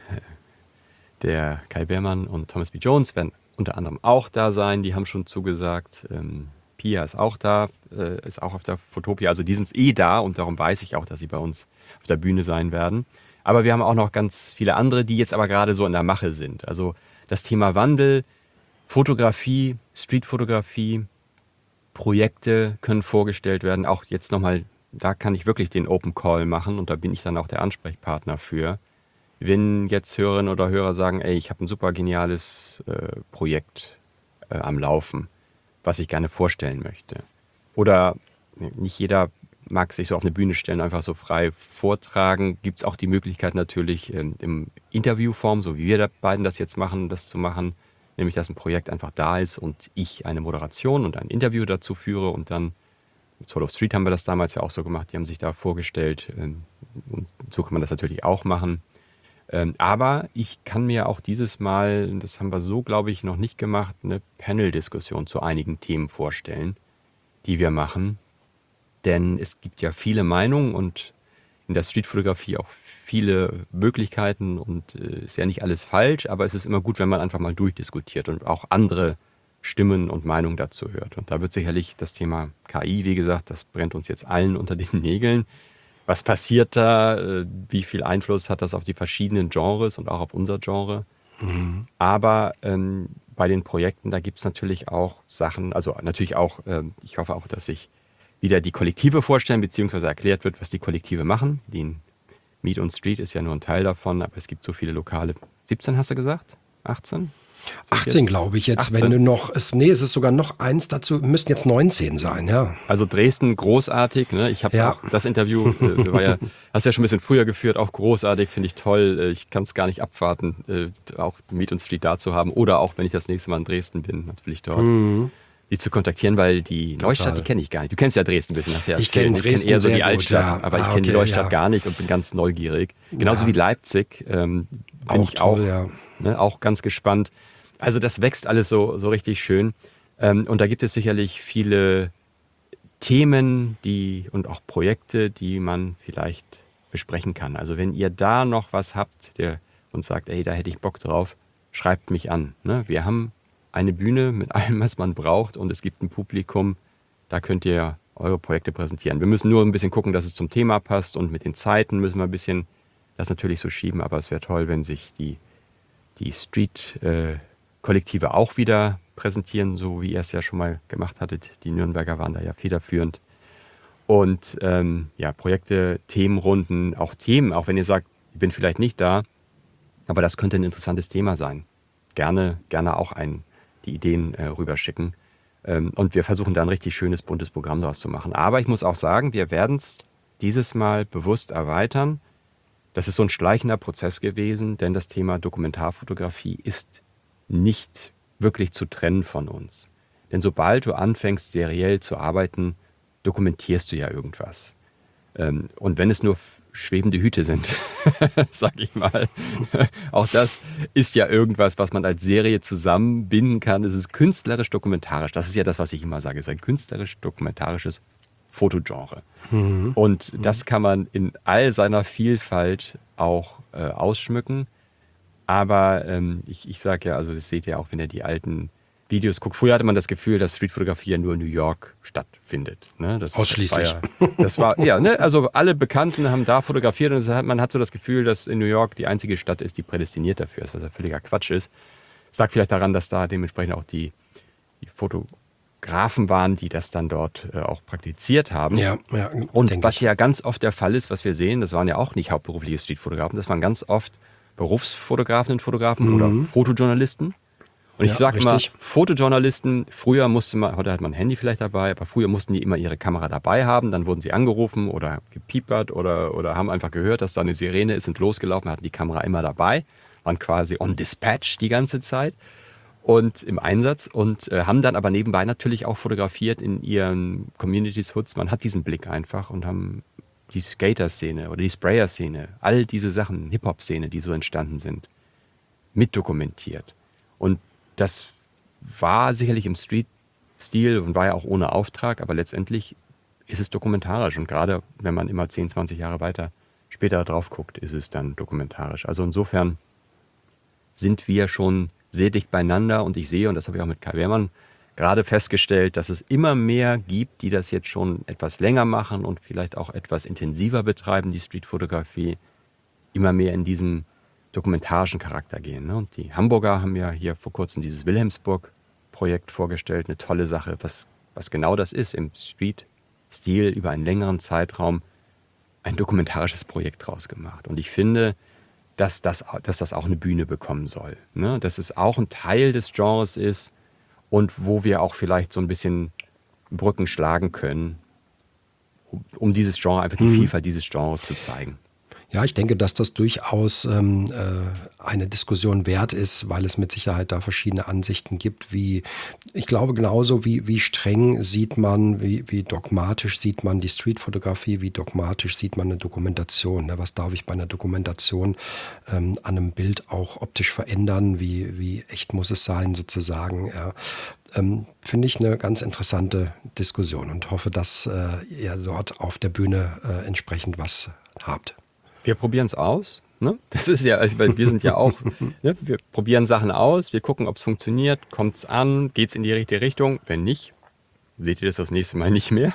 der Kai Beermann und Thomas B. Jones werden unter anderem auch da sein. Die haben schon zugesagt. Pia ist auch da, ist auch auf der Fotopia. Also die sind da und darum weiß ich auch, dass sie bei uns auf der Bühne sein werden. Aber wir haben auch noch ganz viele andere, die jetzt aber gerade so in der Mache sind. Also das Thema Wandel, Fotografie, Streetfotografie, Projekte können vorgestellt werden. Auch jetzt nochmal, da kann ich wirklich den Open Call machen und da bin ich dann auch der Ansprechpartner für. Wenn jetzt Hörerinnen oder Hörer sagen, ey, ich habe ein super geniales Projekt am Laufen, was ich gerne vorstellen möchte. Oder nicht jeder mag sich so auf eine Bühne stellen, einfach so frei vortragen. Gibt es auch die Möglichkeit natürlich im Interviewform, so wie wir beiden das jetzt machen, das zu machen. Nämlich, dass ein Projekt einfach da ist und ich eine Moderation und ein Interview dazu führe und dann mit Soul of Street haben wir das damals ja auch so gemacht. Die haben sich da vorgestellt und so kann man das natürlich auch machen. Aber ich kann mir auch dieses Mal, das haben wir so, glaube ich, noch nicht gemacht, eine Panel-Diskussion zu einigen Themen vorstellen, die wir machen. Denn es gibt ja viele Meinungen und in der Streetfotografie auch viele Möglichkeiten und ist ja nicht alles falsch, aber es ist immer gut, wenn man einfach mal durchdiskutiert und auch andere Stimmen und Meinungen dazu hört. Und da wird sicherlich das Thema KI, wie gesagt, das brennt uns jetzt allen unter den Nägeln, was passiert da, wie viel Einfluss hat das auf die verschiedenen Genres und auch auf unser Genre. Aber bei den Projekten, da gibt es natürlich auch Sachen, also natürlich auch, ich hoffe auch, dass sich wieder die Kollektive vorstellen, beziehungsweise erklärt wird, was die Kollektive machen. Die Meet on Street ist ja nur ein Teil davon, aber es gibt so viele Lokale. 17 hast du gesagt? 18? 18 glaube ich jetzt, 18? wenn du noch, es ist sogar noch eins dazu, müssten jetzt 19 sein, ja. Also Dresden großartig, ne? Ich habe auch das Interview, hast du ja schon ein bisschen früher geführt, auch großartig, finde ich toll. Ich kann es gar nicht abwarten, auch Meet on Street da zu haben oder auch, wenn ich das nächste Mal in Dresden bin, natürlich dort. Die zu kontaktieren, weil die Neustadt, die kenne ich gar nicht. Du kennst ja Dresden ein bisschen, hast ja erzählt. Ich kenne Dresden eher so sehr die Altstadt, gut, ja. aber ich kenne die Neustadt gar nicht und bin ganz neugierig. Genauso wie Leipzig bin ich toll, auch, auch ganz gespannt. Also das wächst alles so richtig schön. Und da gibt es sicherlich viele Themen und auch Projekte, die man vielleicht besprechen kann. Also wenn ihr da noch was habt und sagt, ey, da hätte ich Bock drauf, schreibt mich an. Ne? Wir haben eine Bühne mit allem, was man braucht und es gibt ein Publikum, da könnt ihr eure Projekte präsentieren. Wir müssen nur ein bisschen gucken, dass es zum Thema passt und mit den Zeiten müssen wir ein bisschen das natürlich so schieben, aber es wäre toll, wenn sich die Street-Kollektive auch wieder präsentieren, so wie ihr es ja schon mal gemacht hattet. Die Nürnberger waren da ja federführend. Und Projekte, Themenrunden, auch Themen, auch wenn ihr sagt, ich bin vielleicht nicht da, aber das könnte ein interessantes Thema sein. Gerne auch die Ideen rüberschicken. Und wir versuchen da ein richtig schönes, buntes Programm daraus zu machen. Aber ich muss auch sagen, wir werden es dieses Mal bewusst erweitern. Das ist so ein schleichender Prozess gewesen, denn das Thema Dokumentarfotografie ist nicht wirklich zu trennen von uns. Denn sobald du anfängst, seriell zu arbeiten, dokumentierst du ja irgendwas. Und wenn es nur schwebende Hüte sind, sag ich mal, auch das ist ja irgendwas, was man als Serie zusammenbinden kann. Es ist künstlerisch-dokumentarisch. Das ist ja das, was ich immer sage. Es ist ein künstlerisch-dokumentarisches Fotogenre. Und das kann man in all seiner Vielfalt auch ausschmücken. Aber ich sage ja, also das seht ihr auch, wenn ihr die alten Videos guckt. Früher hatte man das Gefühl, dass Streetfotografie ja nur in New York stattfindet. Ne? Ausschließlich. Also alle Bekannten haben da fotografiert und man hat so das Gefühl, dass in New York die einzige Stadt ist, die prädestiniert dafür ist, was ja völliger Quatsch ist. Das lag vielleicht daran, dass da dementsprechend auch die Fotografen waren, die das dann dort auch praktiziert haben. Ja, und was ja ganz oft der Fall ist, was wir sehen, das waren ja auch nicht hauptberufliche Streetfotografen, das waren ganz oft Berufsfotografen und Fotografen oder Fotojournalisten. Und ich sage immer, Fotojournalisten, heute hat man ein Handy vielleicht dabei, aber früher mussten die immer ihre Kamera dabei haben, dann wurden sie angerufen oder gepiepert oder haben einfach gehört, dass da eine Sirene ist, sind losgelaufen, hatten die Kamera immer dabei, waren quasi on dispatch die ganze Zeit und im Einsatz und haben dann aber nebenbei natürlich auch fotografiert in ihren Communities, Hoods. Man hat diesen Blick einfach und haben die Skater-Szene oder die Sprayer-Szene, all diese Sachen, Hip-Hop-Szene, die so entstanden sind, mitdokumentiert. Und das war sicherlich im Street-Stil und war ja auch ohne Auftrag, aber letztendlich ist es dokumentarisch. Und gerade wenn man immer 10, 20 Jahre weiter später drauf guckt, ist es dann dokumentarisch. Also insofern sind wir schon sehr dicht beieinander und ich sehe, und das habe ich auch mit Kai Wehrmann gerade festgestellt, dass es immer mehr gibt, die das jetzt schon etwas länger machen und vielleicht auch etwas intensiver betreiben, die Streetfotografie, immer mehr in diesen dokumentarischen Charakter gehen. Ne? Und die Hamburger haben ja hier vor kurzem dieses Wilhelmsburg-Projekt vorgestellt, eine tolle Sache, was genau das ist, im Street-Stil über einen längeren Zeitraum ein dokumentarisches Projekt draus gemacht. Und ich finde, dass das auch eine Bühne bekommen soll. Ne? Dass es auch ein Teil des Genres ist und wo wir auch vielleicht so ein bisschen Brücken schlagen können, um dieses Genre, einfach die Vielfalt dieses Genres zu zeigen. Ja, ich denke, dass das durchaus eine Diskussion wert ist, weil es mit Sicherheit da verschiedene Ansichten gibt, ich glaube genauso wie streng sieht man, wie dogmatisch sieht man die Streetfotografie, wie dogmatisch sieht man eine Dokumentation. Ne? Was darf ich bei einer Dokumentation an einem Bild auch optisch verändern, wie echt muss es sein sozusagen. Ja. Finde ich eine ganz interessante Diskussion und hoffe, dass ihr dort auf der Bühne entsprechend was habt. Wir probieren es aus. Ne? Das ist ja, weil wir sind ja auch, ne? Wir probieren Sachen aus, wir gucken, ob es funktioniert, kommt es an, geht es in die richtige Richtung. Wenn nicht, seht ihr das nächste Mal nicht mehr.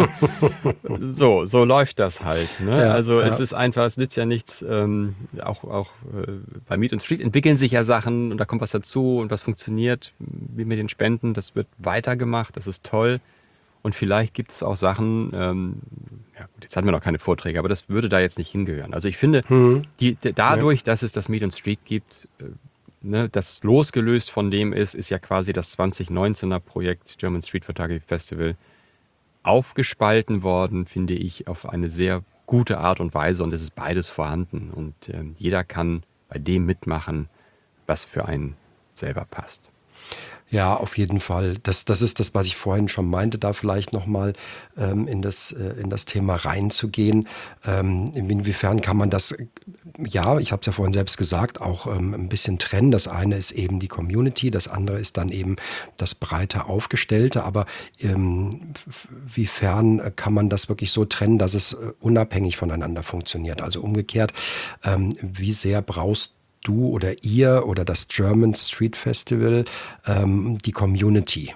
So läuft das halt. Ne? Ja, Also ja. es ist einfach, es nützt ja nichts, auch bei Meet and Street entwickeln sich ja Sachen und da kommt was dazu und was funktioniert, wie mit den Spenden, das wird weitergemacht, das ist toll. Und vielleicht gibt es auch Sachen, ja gut, jetzt hatten wir noch keine Vorträge, aber das würde da jetzt nicht hingehören. Also ich finde, dadurch, dass es das Meet and Street gibt, ne, das losgelöst von dem ist ja quasi das 2019er Projekt German Street Photography Festival aufgespalten worden, finde ich, auf eine sehr gute Art und Weise und es ist beides vorhanden und jeder kann bei dem mitmachen, was für einen selber passt. Ja, auf jeden Fall. Das ist das, was ich vorhin schon meinte, da vielleicht nochmal in das Thema reinzugehen. Inwiefern kann man das, ja, ich habe es ja vorhin selbst gesagt, auch ein bisschen trennen. Das eine ist eben die Community, das andere ist dann eben das breiter Aufgestellte. Aber wiefern kann man das wirklich so trennen, dass es unabhängig voneinander funktioniert? Also umgekehrt, wie sehr brauchst du oder ihr oder das German Street Festival die Community?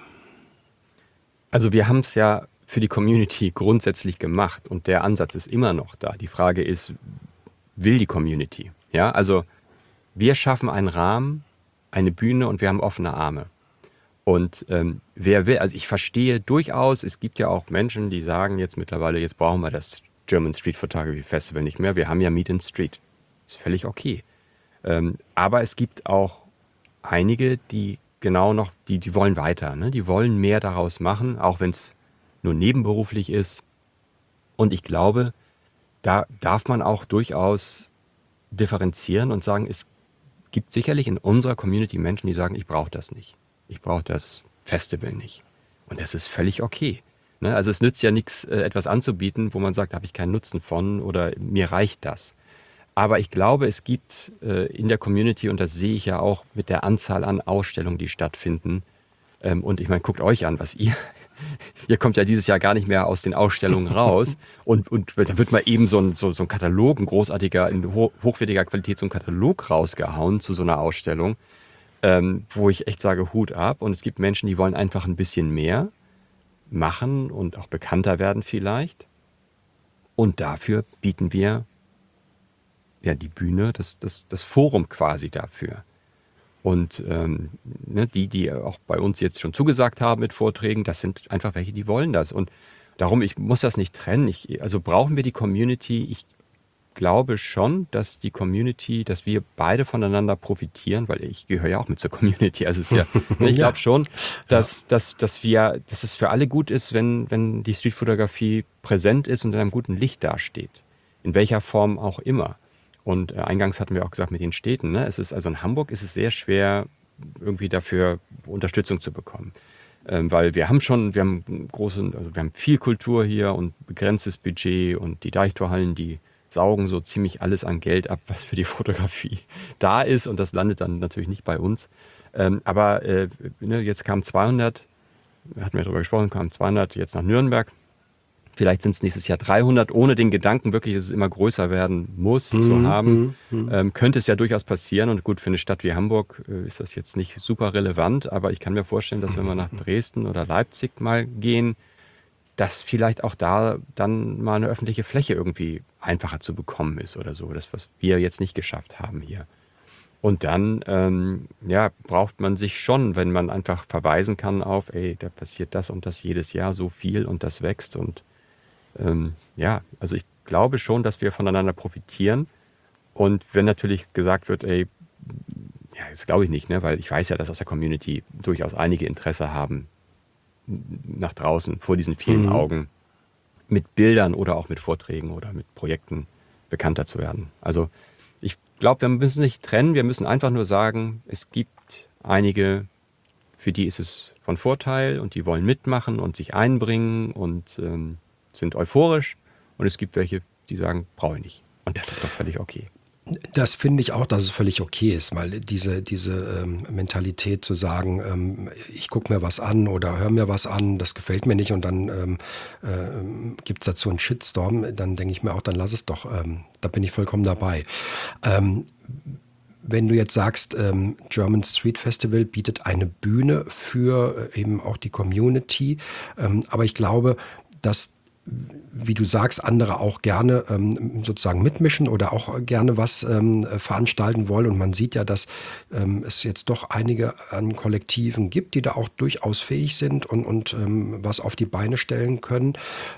Also wir haben es ja für die Community grundsätzlich gemacht und der Ansatz ist immer noch da. Die Frage ist, will die Community? Ja, also wir schaffen einen Rahmen, eine Bühne und wir haben offene Arme. Und wer will, also ich verstehe durchaus, es gibt ja auch Menschen, die sagen jetzt mittlerweile, jetzt brauchen wir das German Street Photography Festival nicht mehr, wir haben ja Meet and Street. Ist völlig okay. Aber es gibt auch einige, die genau noch, die wollen weiter, ne? Die wollen mehr daraus machen, auch wenn es nur nebenberuflich ist. Und ich glaube, da darf man auch durchaus differenzieren und sagen, es gibt sicherlich in unserer Community Menschen, die sagen, ich brauche das nicht. Ich brauche das Festival nicht. Und das ist völlig okay. Ne? Also es nützt ja nichts, etwas anzubieten, wo man sagt, da habe ich keinen Nutzen von oder mir reicht das. Aber ich glaube, es gibt in der Community, und das sehe ich ja auch mit der Anzahl an Ausstellungen, die stattfinden, und ich meine, guckt euch an, was ihr kommt ja dieses Jahr gar nicht mehr aus den Ausstellungen raus und da wird mal eben so ein Katalog, ein großartiger, in hochwertiger Qualität so ein Katalog rausgehauen zu so einer Ausstellung, wo ich echt sage, Hut ab. Und es gibt Menschen, die wollen einfach ein bisschen mehr machen und auch bekannter werden vielleicht. Und dafür bieten wir ja die Bühne, das Forum quasi dafür. Und ne, die auch bei uns jetzt schon zugesagt haben mit Vorträgen, das sind einfach welche, die wollen das. Und darum, ich muss das nicht trennen. Also brauchen wir die Community? Ich glaube schon, dass die Community, dass wir beide voneinander profitieren, weil ich gehöre ja auch mit zur Community. Also es ist ja, ich glaube schon, dass es für alle gut ist, wenn die Streetfotografie präsent ist und in einem guten Licht dasteht. In welcher Form auch immer. Und eingangs hatten wir auch gesagt mit den Städten, ne? Es ist also in Hamburg ist es sehr schwer, irgendwie dafür Unterstützung zu bekommen. Weil wir haben wir haben viel Kultur hier und begrenztes Budget und die Deichtorhallen, die saugen so ziemlich alles an Geld ab, was für die Fotografie da ist und das landet dann natürlich nicht bei uns. Aber ne, jetzt kamen 200, hatten wir darüber gesprochen, kamen 200 jetzt nach Nürnberg. Vielleicht sind es nächstes Jahr 300, ohne den Gedanken wirklich, dass es immer größer werden muss, zu haben. Könnte es ja durchaus passieren. Und gut, für eine Stadt wie Hamburg ist das jetzt nicht super relevant. Aber ich kann mir vorstellen, dass wenn wir nach Dresden oder Leipzig mal gehen, dass vielleicht auch da dann mal eine öffentliche Fläche irgendwie einfacher zu bekommen ist oder so. Das, was wir jetzt nicht geschafft haben hier. Und dann braucht man sich schon, wenn man einfach verweisen kann auf, ey, da passiert das und das jedes Jahr so viel und das wächst und also ich glaube schon, dass wir voneinander profitieren. Und wenn natürlich gesagt wird, ey, ja, das glaube ich nicht, ne? Weil ich weiß ja, dass aus der Community durchaus einige Interesse haben, nach draußen, vor diesen vielen Augen, mit Bildern oder auch mit Vorträgen oder mit Projekten bekannter zu werden. Also ich glaube, wir müssen nicht trennen, wir müssen einfach nur sagen, es gibt einige, für die ist es von Vorteil und die wollen mitmachen und sich einbringen und sind euphorisch und es gibt welche, die sagen, brauche ich nicht. Und das ist doch völlig okay. Das finde ich auch, dass es völlig okay ist, weil diese Mentalität zu sagen, ich gucke mir was an oder höre mir was an, das gefällt mir nicht und dann gibt es dazu einen Shitstorm, dann denke ich mir auch, dann lass es doch, da bin ich vollkommen dabei. wenn du jetzt sagst, German Street Festival bietet eine Bühne für eben auch die Community, aber ich glaube, dass, wie du sagst, andere auch gerne sozusagen mitmischen oder auch gerne was veranstalten wollen. Und man sieht ja, dass es jetzt doch einige an Kollektiven gibt, die da auch durchaus fähig sind und was auf die Beine stellen können.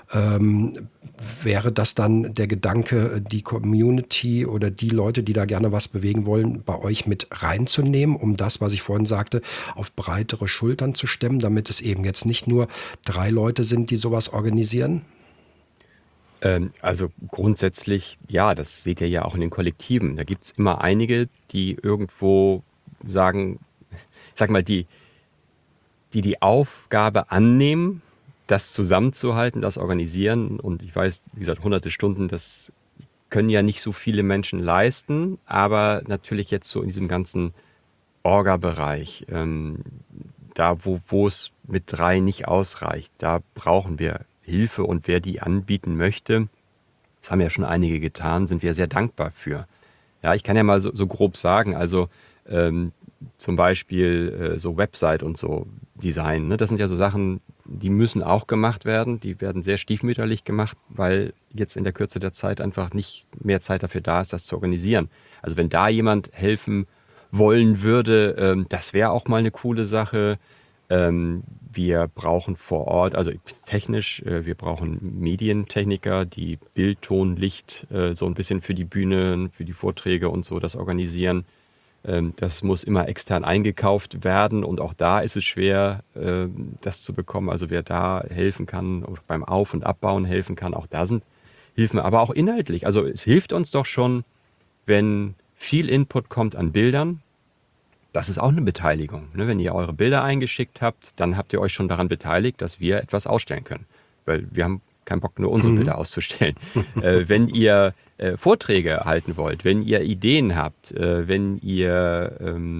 Wäre das dann der Gedanke, die Community oder die Leute, die da gerne was bewegen wollen, bei euch mit reinzunehmen, um das, was ich vorhin sagte, auf breitere Schultern zu stemmen, damit es eben jetzt nicht nur 3 Leute sind, die sowas organisieren? Also grundsätzlich, ja, das seht ihr ja auch in den Kollektiven. Da gibt es immer einige, die irgendwo sagen, ich sag mal, die Aufgabe annehmen, das zusammenzuhalten, das organisieren. Und ich weiß, wie gesagt, hunderte Stunden, das können ja nicht so viele Menschen leisten. Aber natürlich jetzt so in diesem ganzen Orga-Bereich, da wo es mit 3 nicht ausreicht, da brauchen wir Hilfe. Und wer die anbieten möchte, das haben ja schon einige getan, sind wir sehr dankbar für. Ja, ich kann ja mal so grob sagen, also zum Beispiel so Website und so Design, ne? Das sind ja so Sachen, die müssen auch gemacht werden. Die werden sehr stiefmütterlich gemacht, weil jetzt in der Kürze der Zeit einfach nicht mehr Zeit dafür da ist, das zu organisieren. Also wenn da jemand helfen wollen würde, das wäre auch mal eine coole Sache. Wir brauchen vor Ort, also technisch, wir brauchen Medientechniker, die Bild, Ton, Licht so ein bisschen für die Bühne, für die Vorträge und so das organisieren. Das muss immer extern eingekauft werden und auch da ist es schwer, das zu bekommen. Also wer da helfen kann, beim Auf- und Abbauen helfen kann, auch da sind Hilfen, aber auch inhaltlich. Also es hilft uns doch schon, wenn viel Input kommt an Bildern. Das ist auch eine Beteiligung. Ne? Wenn ihr eure Bilder eingeschickt habt, dann habt ihr euch schon daran beteiligt, dass wir etwas ausstellen können. Weil wir haben keinen Bock, nur unsere Bilder auszustellen. Wenn ihr Vorträge halten wollt, wenn ihr Ideen habt, wenn ihr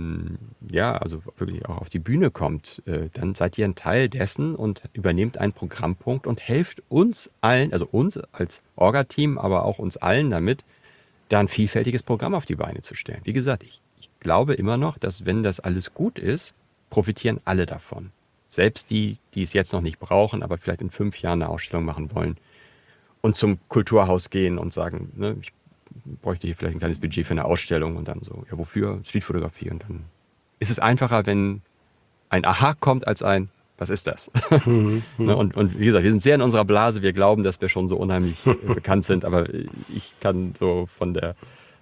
also wirklich auch auf die Bühne kommt, dann seid ihr ein Teil dessen und übernehmt einen Programmpunkt und helft uns allen, also uns als Orga-Team, aber auch uns allen damit, da ein vielfältiges Programm auf die Beine zu stellen. Wie gesagt, ich glaube immer noch, dass wenn das alles gut ist, profitieren alle davon. Selbst die es jetzt noch nicht brauchen, aber vielleicht in 5 Jahren eine Ausstellung machen wollen und zum Kulturhaus gehen und sagen, ne, ich bräuchte hier vielleicht ein kleines Budget für eine Ausstellung und dann so, ja wofür? Streetfotografie. Und dann ist es einfacher, wenn ein Aha kommt, als ein, was ist das? Ne, und wie gesagt, wir sind sehr in unserer Blase, wir glauben, dass wir schon so unheimlich bekannt sind, aber ich kann so von der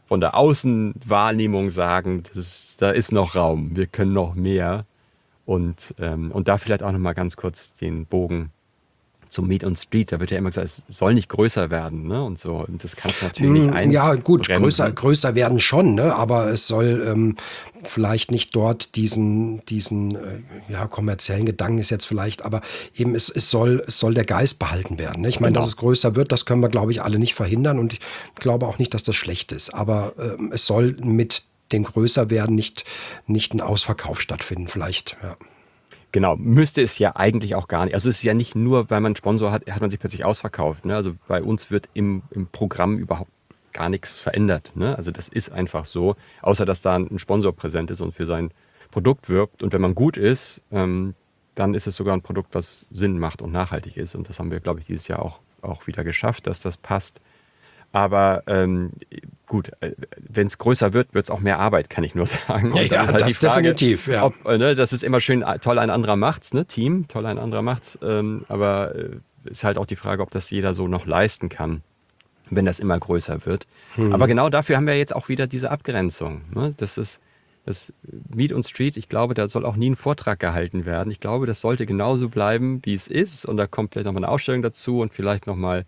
Außenwahrnehmung sagen, da ist noch Raum, wir können noch mehr. Und da vielleicht auch noch mal ganz kurz den Bogen zum Meet on Street. Da wird ja immer gesagt, es soll nicht größer werden, ne? Und so. Und das kannst du natürlich nicht einbremsen. Ja, gut, größer werden schon, ne? Aber es soll vielleicht nicht dort diesen kommerziellen Gedanken ist jetzt vielleicht, aber eben es soll der Geist behalten werden. Ne? Ich meine, Genau. dass es größer wird, das können wir, glaube ich, alle nicht verhindern. Und ich glaube auch nicht, dass das schlecht ist. Aber es soll mit dem Größerwerden nicht ein Ausverkauf stattfinden, vielleicht, ja. Genau, müsste es ja eigentlich auch gar nicht. Also es ist ja nicht nur, weil man einen Sponsor hat man sich plötzlich ausverkauft. Ne? Also bei uns wird im Programm überhaupt gar nichts verändert. Ne? Also das ist einfach so, außer dass da ein Sponsor präsent ist und für sein Produkt wirbt. Und wenn man gut ist, dann ist es sogar ein Produkt, was Sinn macht und nachhaltig ist. Und das haben wir, glaube ich, dieses Jahr auch wieder geschafft, dass das passt. Aber gut, wenn es größer wird, wird es auch mehr Arbeit, kann ich nur sagen. Ja, dann ist halt das die Frage, definitiv, ja. Das ist immer schön, toll, ein anderer macht's, ne? Team, toll, ein anderer macht's. Aber ist halt auch die Frage, ob das jeder so noch leisten kann, wenn das immer größer wird. Aber genau dafür haben wir jetzt auch wieder diese Abgrenzung. Ne? Das Meet on Street, ich glaube, da soll auch nie ein Vortrag gehalten werden. Ich glaube, das sollte genauso bleiben, wie es ist. Und da kommt vielleicht nochmal eine Ausstellung dazu und vielleicht nochmal,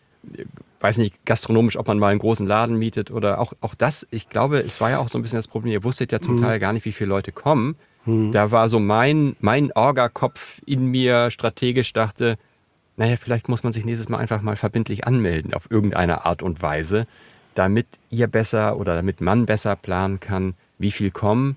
weiß nicht, gastronomisch, ob man mal einen großen Laden mietet oder auch das. Ich glaube, es war ja auch so ein bisschen das Problem. Ihr wusstet ja zum Teil gar nicht, wie viele Leute kommen. Da war so mein Orga-Kopf in mir strategisch dachte, naja, vielleicht muss man sich nächstes Mal einfach mal verbindlich anmelden auf irgendeine Art und Weise, damit ihr besser oder damit man besser planen kann, wie viel kommen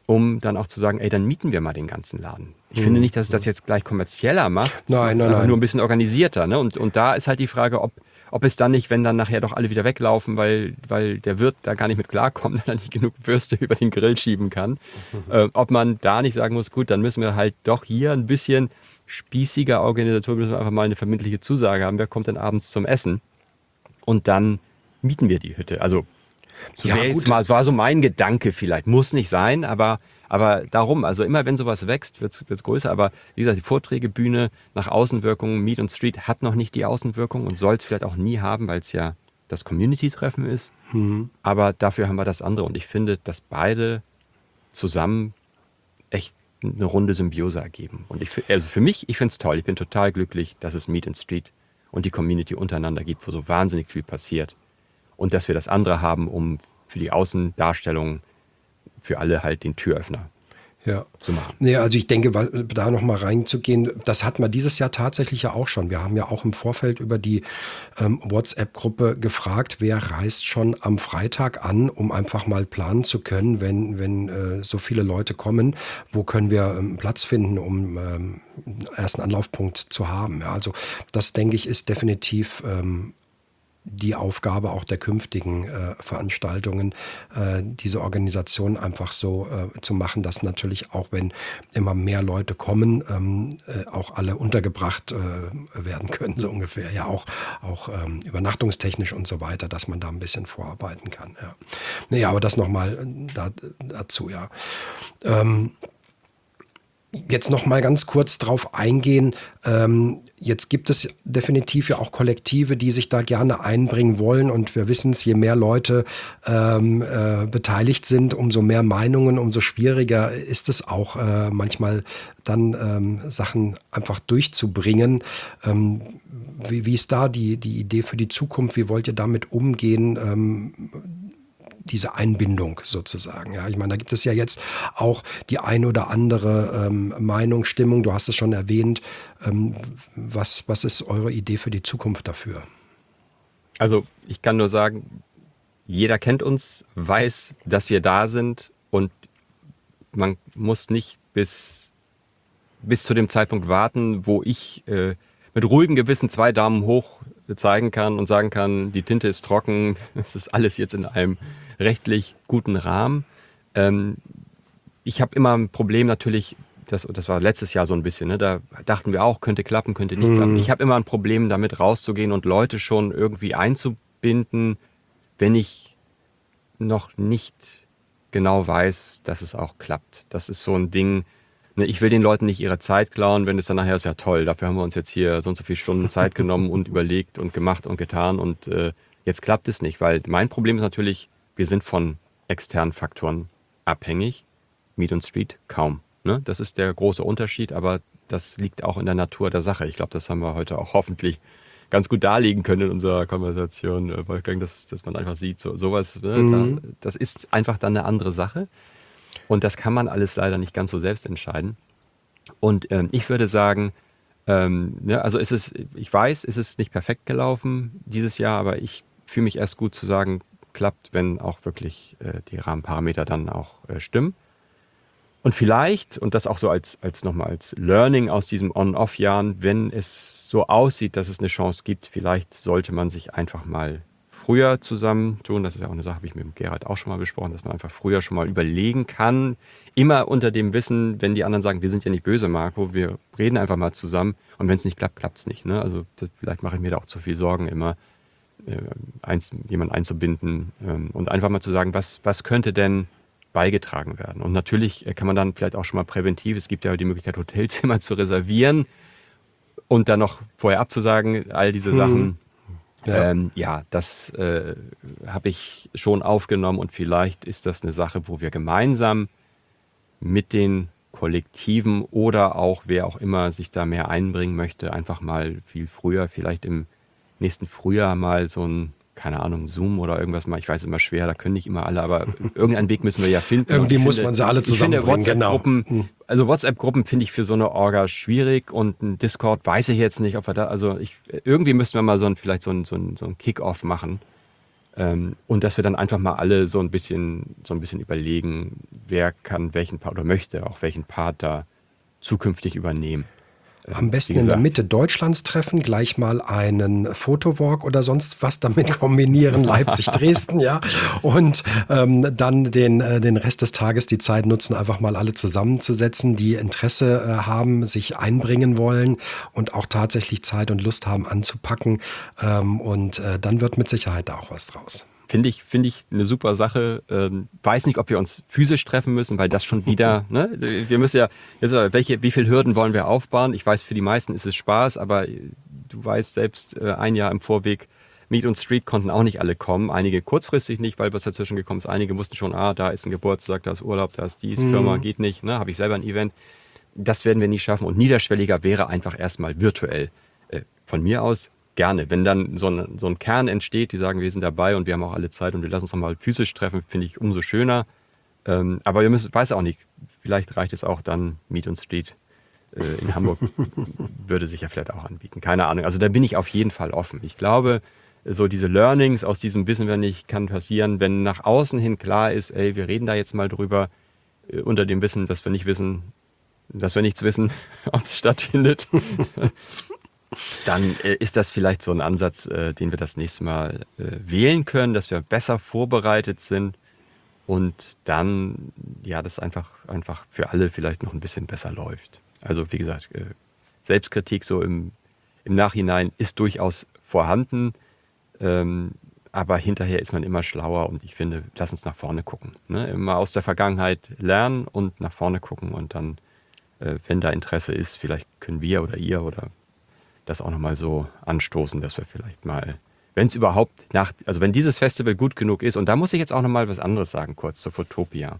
um dann auch zu sagen, ey, dann mieten wir mal den ganzen Laden. Ich finde nicht, dass es das jetzt gleich kommerzieller macht. Nein, es ist nein, einfach nein. nur ein bisschen organisierter. Ne? Und da ist halt die Frage, ob es dann nicht, wenn dann nachher doch alle wieder weglaufen, weil der Wirt da gar nicht mit klarkommt, weil er nicht genug Würste über den Grill schieben kann, ob man da nicht sagen muss, gut, dann müssen wir halt doch hier ein bisschen spießiger Organisation, müssen wir einfach mal eine verbindliche Zusage haben, wer kommt denn abends zum Essen? Und dann mieten wir die Hütte. Also so Ja, jetzt gut. mal, es war so mein Gedanke vielleicht, muss nicht sein, aber darum, also immer wenn sowas wächst, wird es größer, aber wie gesagt, die Vorträgebühne nach Außenwirkung, Meet und Street hat noch nicht die Außenwirkung und soll es vielleicht auch nie haben, weil es ja das Community-Treffen ist, aber dafür haben wir das andere und ich finde, dass beide zusammen echt eine runde Symbiose ergeben und also für mich, ich finde es toll, ich bin total glücklich, dass es Meet and Street und die Community untereinander gibt, wo so wahnsinnig viel passiert. Und dass wir das andere haben, um für die Außendarstellung für alle halt den Türöffner zu machen. Nee, also ich denke, da noch mal reinzugehen, das hatten wir dieses Jahr tatsächlich ja auch schon. Wir haben ja auch im Vorfeld über die WhatsApp-Gruppe gefragt, wer reist schon am Freitag an, um einfach mal planen zu können, wenn so viele Leute kommen, wo können wir Platz finden, um ersten Anlaufpunkt zu haben. Ja, also das, denke ich, ist definitiv die Aufgabe auch der künftigen Veranstaltungen, diese Organisation einfach so zu machen, dass natürlich auch, wenn immer mehr Leute kommen, auch alle untergebracht werden können, so ungefähr. Ja, auch übernachtungstechnisch und so weiter, dass man da ein bisschen vorarbeiten kann. Ja. Naja, aber das nochmal dazu, ja. Jetzt noch mal ganz kurz drauf eingehen. Jetzt gibt es definitiv ja auch Kollektive, die sich da gerne einbringen wollen. Und wir wissen es, je mehr Leute beteiligt sind, umso mehr Meinungen, umso schwieriger ist es auch manchmal dann Sachen einfach durchzubringen. Wie ist da die Idee für die Zukunft? Wie wollt ihr damit umgehen? Diese Einbindung sozusagen. Ja, ich meine, da gibt es ja jetzt auch die ein oder andere Meinung, Stimmung. Du hast es schon erwähnt. Was ist eure Idee für die Zukunft dafür? Also ich kann nur sagen, jeder kennt uns, weiß, dass wir da sind und man muss nicht bis zu dem Zeitpunkt warten, wo ich mit ruhigem Gewissen 2 Daumen hoch zeigen kann und sagen kann, die Tinte ist trocken, es ist alles jetzt in einem rechtlich guten Rahmen. Ich habe immer ein Problem natürlich, das war letztes Jahr so ein bisschen, ne, da dachten wir auch, könnte klappen, könnte nicht klappen. Ich habe immer ein Problem damit rauszugehen und Leute schon irgendwie einzubinden, wenn ich noch nicht genau weiß, dass es auch klappt. Das ist so ein Ding, ne, ich will den Leuten nicht ihre Zeit klauen, wenn es dann nachher ist, ja toll, dafür haben wir uns jetzt hier so und so viele Stunden Zeit genommen und überlegt und gemacht und getan und jetzt klappt es nicht, weil mein Problem ist natürlich, wir sind von externen Faktoren abhängig. Meet und Street kaum. Ne? Das ist der große Unterschied, aber das liegt auch in der Natur der Sache. Ich glaube, das haben wir heute auch hoffentlich ganz gut darlegen können in unserer Konversation, Wolfgang, dass man einfach sieht, sowas, ne? Das ist einfach dann eine andere Sache. Und das kann man alles leider nicht ganz so selbst entscheiden. Und ich würde sagen, ne, also ich weiß, es ist nicht perfekt gelaufen dieses Jahr, aber ich fühle mich erst gut zu sagen, klappt, wenn auch wirklich die Rahmenparameter dann auch stimmen. Und vielleicht, und das auch so als nochmal als Learning aus diesem On-Off-Jahren, wenn es so aussieht, dass es eine Chance gibt, vielleicht sollte man sich einfach mal früher zusammentun. Das ist ja auch eine Sache, habe ich mit dem Gerhard auch schon mal besprochen, dass man einfach früher schon mal überlegen kann. Immer unter dem Wissen, wenn die anderen sagen, wir sind ja nicht böse, Marco, wir reden einfach mal zusammen. Und wenn es nicht klappt, klappt es nicht. Ne? Also vielleicht mache ich mir da auch zu viel Sorgen immer, jemanden einzubinden und einfach mal zu sagen, was könnte denn beigetragen werden. Und natürlich kann man dann vielleicht auch schon mal präventiv, es gibt ja die Möglichkeit, Hotelzimmer zu reservieren und dann noch vorher abzusagen, all diese Sachen. Ja, das habe ich schon aufgenommen und vielleicht ist das eine Sache, wo wir gemeinsam mit den Kollektiven oder auch wer auch immer sich da mehr einbringen möchte, einfach mal viel früher, vielleicht im nächsten Frühjahr mal so ein, keine Ahnung, Zoom oder irgendwas mal. Ich weiß, immer schwer, da können nicht immer alle, aber irgendeinen Weg müssen wir ja finden. Irgendwie muss man sie alle zusammenbringen, genau. Also WhatsApp-Gruppen finde ich für so eine Orga schwierig und ein Discord weiß ich jetzt nicht, ob wir da, also irgendwie müssten wir mal vielleicht so ein Kick-Off machen, Und dass wir dann einfach mal alle so ein bisschen überlegen, wer kann welchen Part oder möchte auch welchen Part da zukünftig übernehmen. Am Wie besten in der gesagt, Mitte Deutschlands treffen, gleich mal einen Fotowalk oder sonst was damit kombinieren, Leipzig, Dresden, ja. Und dann den Rest des Tages die Zeit nutzen, einfach mal alle zusammenzusetzen, die Interesse haben, sich einbringen wollen und auch tatsächlich Zeit und Lust haben anzupacken. Und dann wird mit Sicherheit da auch was draus. finde ich eine super Sache. Weiß nicht, ob wir uns physisch treffen müssen, weil das schon wieder, ne? Wir müssen ja, jetzt, wie viele Hürden wollen wir aufbauen? Ich weiß, für die meisten ist es Spaß, aber du weißt selbst, ein Jahr im Vorweg, Meet und Street konnten auch nicht alle kommen. Einige kurzfristig nicht, weil was dazwischen gekommen ist. Einige wussten schon, da ist ein Geburtstag, da ist Urlaub, da ist dies, Firma geht nicht, ne? Habe ich selber ein Event. Das werden wir nie schaffen. Und niederschwelliger wäre einfach erstmal virtuell. Von mir aus gerne. Wenn dann so ein Kern entsteht, die sagen, wir sind dabei und wir haben auch alle Zeit und wir lassen uns nochmal physisch treffen, finde ich umso schöner. Aber weiß auch nicht, vielleicht reicht es auch dann, Meet und Street in Hamburg würde sich ja vielleicht auch anbieten. Keine Ahnung. Also da bin ich auf jeden Fall offen. Ich glaube, so diese Learnings aus diesem Wissen wir nicht, kann passieren, wenn nach außen hin klar ist, ey, wir reden da jetzt mal drüber, unter dem Wissen, dass wir nicht wissen, dass wir nichts wissen, ob es stattfindet. Dann ist das vielleicht so ein Ansatz, den wir das nächste Mal wählen können, dass wir besser vorbereitet sind und dann, ja, das einfach für alle vielleicht noch ein bisschen besser läuft. Also wie gesagt, Selbstkritik so im Nachhinein ist durchaus vorhanden, aber hinterher ist man immer schlauer und ich finde, lass uns nach vorne gucken. Ne? Immer aus der Vergangenheit lernen und nach vorne gucken und dann, wenn da Interesse ist, vielleicht können wir oder ihr oder das auch nochmal so anstoßen, dass wir vielleicht mal, wenn es überhaupt also wenn dieses Festival gut genug ist, und da muss ich jetzt auch nochmal was anderes sagen, kurz zur Fotopia.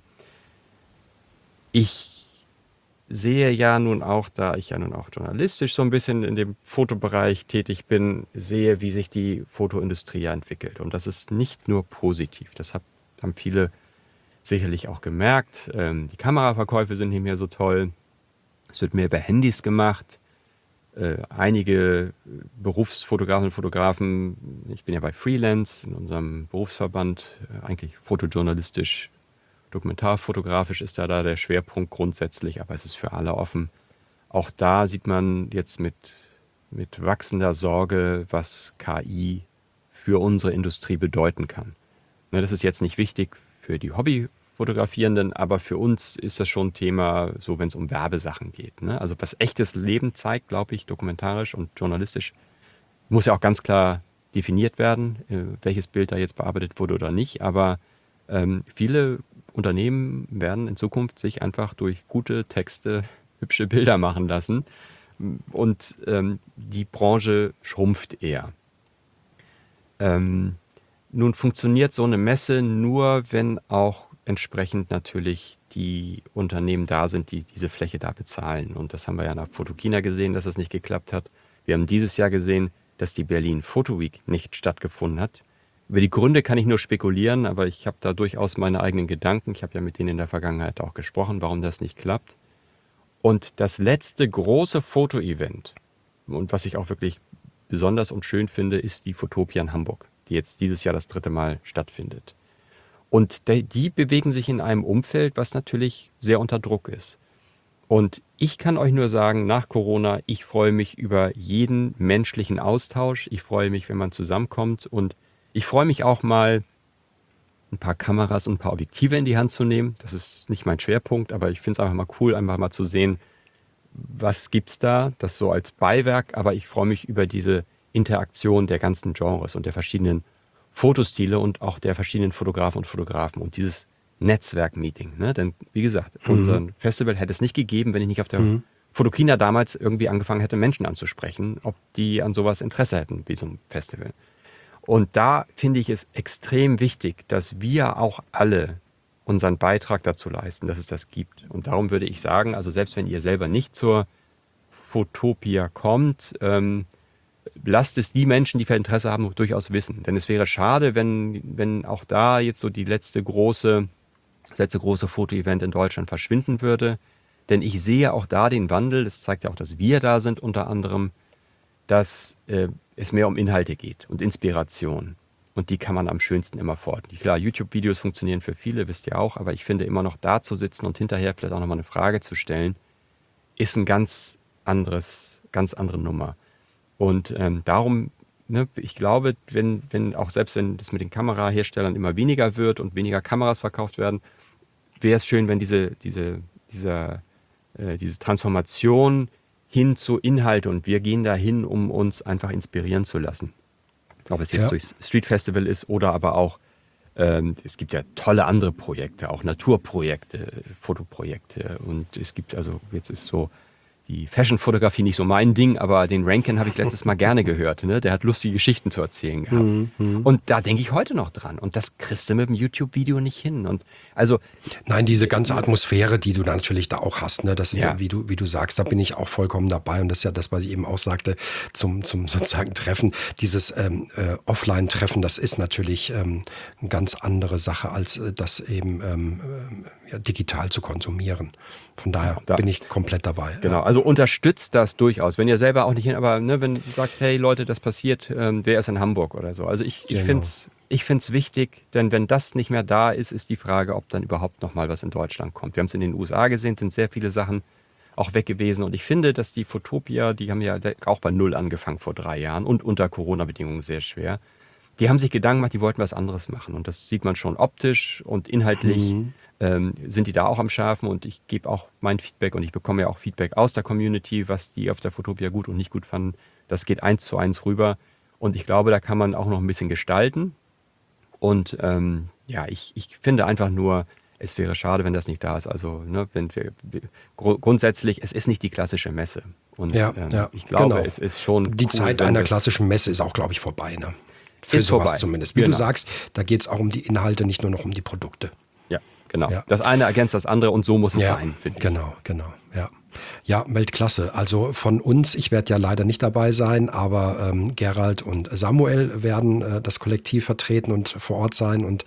Ich sehe ja nun auch, da ich ja nun auch journalistisch so ein bisschen in dem Fotobereich tätig bin, sehe, wie sich die Fotoindustrie ja entwickelt. Und das ist nicht nur positiv. Das haben viele sicherlich auch gemerkt. Die Kameraverkäufe sind nicht mehr so toll. Es wird mehr über Handys gemacht. Einige Berufsfotografen und Fotografen, ich bin ja bei Freelance in unserem Berufsverband, eigentlich fotojournalistisch, dokumentarfotografisch ist da der Schwerpunkt grundsätzlich, aber es ist für alle offen. Auch da sieht man jetzt mit wachsender Sorge, was KI für unsere Industrie bedeuten kann. Ne, das ist jetzt nicht wichtig für die Hobbyfotografierenden, aber für uns ist das schon ein Thema, so wenn es um Werbesachen geht. Ne? Also was echtes Leben zeigt, glaube ich, dokumentarisch und journalistisch, muss ja auch ganz klar definiert werden, welches Bild da jetzt bearbeitet wurde oder nicht. Aber viele Unternehmen werden in Zukunft sich einfach durch gute Texte hübsche Bilder machen lassen. Und die Branche schrumpft eher. Nun funktioniert so eine Messe nur, wenn auch entsprechend natürlich die Unternehmen da sind, die diese Fläche da bezahlen. Und das haben wir ja nach Photokina gesehen, dass das nicht geklappt hat. Wir haben dieses Jahr gesehen, dass die Berlin Photo Week nicht stattgefunden hat. Über die Gründe kann ich nur spekulieren, aber ich habe da durchaus meine eigenen Gedanken. Ich habe ja mit denen in der Vergangenheit auch gesprochen, warum das nicht klappt. Und das letzte große Fotoevent, und was ich auch wirklich besonders und schön finde, ist die Fotopia in Hamburg, die jetzt dieses Jahr das 3. Mal stattfindet. Und die bewegen sich in einem Umfeld, was natürlich sehr unter Druck ist. Und ich kann euch nur sagen, nach Corona, ich freue mich über jeden menschlichen Austausch. Ich freue mich, wenn man zusammenkommt. Und ich freue mich auch mal, ein paar Kameras und ein paar Objektive in die Hand zu nehmen. Das ist nicht mein Schwerpunkt, aber ich finde es einfach mal cool, einfach mal zu sehen, was gibt's da, das so als Beiwerk. Aber ich freue mich über diese Interaktion der ganzen Genres und der verschiedenen Fotostile und auch der verschiedenen Fotografen und dieses Netzwerk-Meeting. Ne? Denn wie gesagt, unser Festival hätte es nicht gegeben, wenn ich nicht auf der Photokina damals irgendwie angefangen hätte, Menschen anzusprechen, ob die an sowas Interesse hätten, wie so ein Festival. Und da finde ich es extrem wichtig, dass wir auch alle unseren Beitrag dazu leisten, dass es das gibt. Und darum würde ich sagen, also selbst wenn ihr selber nicht zur Fotopia kommt, lasst es die Menschen, die für Interesse haben, durchaus wissen. Denn es wäre schade, wenn auch da jetzt so das letzte große Fotoevent in Deutschland verschwinden würde. Denn ich sehe auch da den Wandel, das zeigt ja auch, dass wir da sind unter anderem, dass es mehr um Inhalte geht und Inspiration. und die kann man am schönsten immer vor Ort. Klar, YouTube-Videos funktionieren für viele, wisst ihr auch, aber ich finde immer noch da zu sitzen und hinterher vielleicht auch nochmal eine Frage zu stellen, ist ein ganz andere Nummer. Und darum, ne, ich glaube, selbst wenn das mit den Kameraherstellern immer weniger wird und weniger Kameras verkauft werden, wäre es schön, wenn diese Transformation hin zu Inhalte, und wir gehen dahin, um uns einfach inspirieren zu lassen. Ob es jetzt durchs Street Festival ist oder aber auch, es gibt ja tolle andere Projekte, auch Naturprojekte, Fotoprojekte, und es gibt, also jetzt ist so die Fashion-Fotografie nicht so mein Ding, aber den Rankin habe ich letztes Mal gerne gehört. Ne? Der hat lustige Geschichten zu erzählen gehabt. Und da denke ich heute noch dran. Und das kriegst du mit dem YouTube-Video nicht hin. Und also nein, diese ganze Atmosphäre, die du natürlich da auch hast, ne, das ist, wie du sagst, da bin ich auch vollkommen dabei. Und das ist ja das, was ich eben auch sagte, zum sozusagen Treffen. Dieses Offline-Treffen, das ist natürlich eine ganz andere Sache, als das eben digital zu konsumieren. Von daher bin ich komplett dabei. Genau, also unterstützt das durchaus. Wenn ihr selber auch nicht hin, aber ne, wenn ihr sagt, hey Leute, das passiert, wer ist in Hamburg oder so. Also ich finde es wichtig, denn wenn das nicht mehr da ist, ist die Frage, ob dann überhaupt noch mal was in Deutschland kommt. Wir haben es in den USA gesehen, sind sehr viele Sachen auch weg gewesen. Und ich finde, dass die Fotopia, die haben ja auch bei Null angefangen vor 3 Jahren und unter Corona-Bedingungen sehr schwer. Die haben sich Gedanken gemacht, die wollten was anderes machen. Und das sieht man schon optisch und inhaltlich. Sind die da auch am Schärfen, und ich gebe auch mein Feedback und ich bekomme ja auch Feedback aus der Community, was die auf der Fotopia gut und nicht gut fanden. Das geht 1:1 rüber, und ich glaube, da kann man auch noch ein bisschen gestalten. Und ich finde einfach nur, es wäre schade, wenn das nicht da ist. Also ne, grundsätzlich, es ist nicht die klassische Messe. Und ich glaube, es ist schon die Zeit einer klassischen Messe ist auch, glaube ich, vorbei. Ne? Für sowas vorbei. Zumindest. Wie du sagst, da geht es auch um die Inhalte, nicht nur noch um die Produkte. Genau. Ja. Das eine ergänzt das andere, und so muss es sein, finde ich. Genau. Ja, Weltklasse. Also von uns, ich werde ja leider nicht dabei sein, aber Gerald und Samuel werden das Kollektiv vertreten und vor Ort sein. Und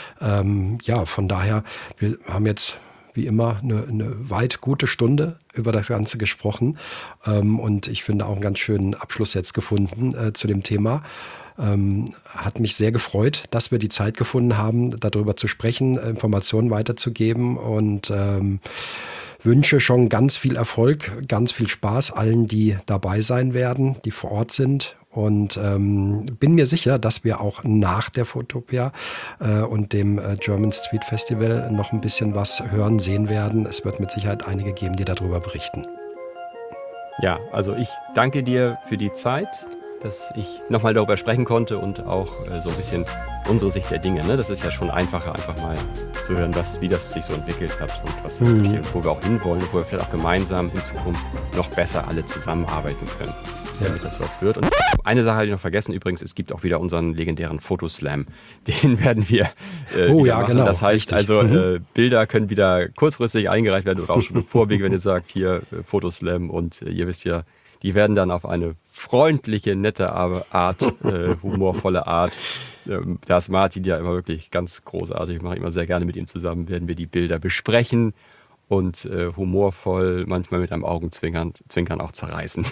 von daher, wir haben jetzt wie immer eine weit gute Stunde über das Ganze gesprochen. Und ich finde auch einen ganz schönen Abschluss jetzt gefunden zu dem Thema. Hat mich sehr gefreut, dass wir die Zeit gefunden haben, darüber zu sprechen, Informationen weiterzugeben, und wünsche schon ganz viel Erfolg, ganz viel Spaß allen, die dabei sein werden, die vor Ort sind, und bin mir sicher, dass wir auch nach der Fotopia und dem German Street Festival noch ein bisschen was hören, sehen werden. Es wird mit Sicherheit einige geben, die darüber berichten. Ja, also ich danke dir für die Zeit, dass ich nochmal darüber sprechen konnte, und auch so ein bisschen unsere Sicht der Dinge. Ne? Das ist ja schon einfacher, einfach mal zu hören, wie das sich so entwickelt hat und was wo wir auch hinwollen, wo wir vielleicht auch gemeinsam in Zukunft noch besser alle zusammenarbeiten können, damit das was wird. Und eine Sache habe ich noch vergessen, übrigens, es gibt auch wieder unseren legendären Fotoslam. Den werden wir machen. Genau. Das heißt Bilder können wieder kurzfristig eingereicht werden oder auch schon im Vorweg, wenn ihr sagt, hier Fotoslam, und ihr wisst ja, die werden dann auf eine freundliche, nette Art, humorvolle Art. Da ist Martin ja immer wirklich ganz großartig. Ich mache immer sehr gerne mit ihm zusammen, werden wir die Bilder besprechen und humorvoll, manchmal mit einem Augenzwinkern auch zerreißen.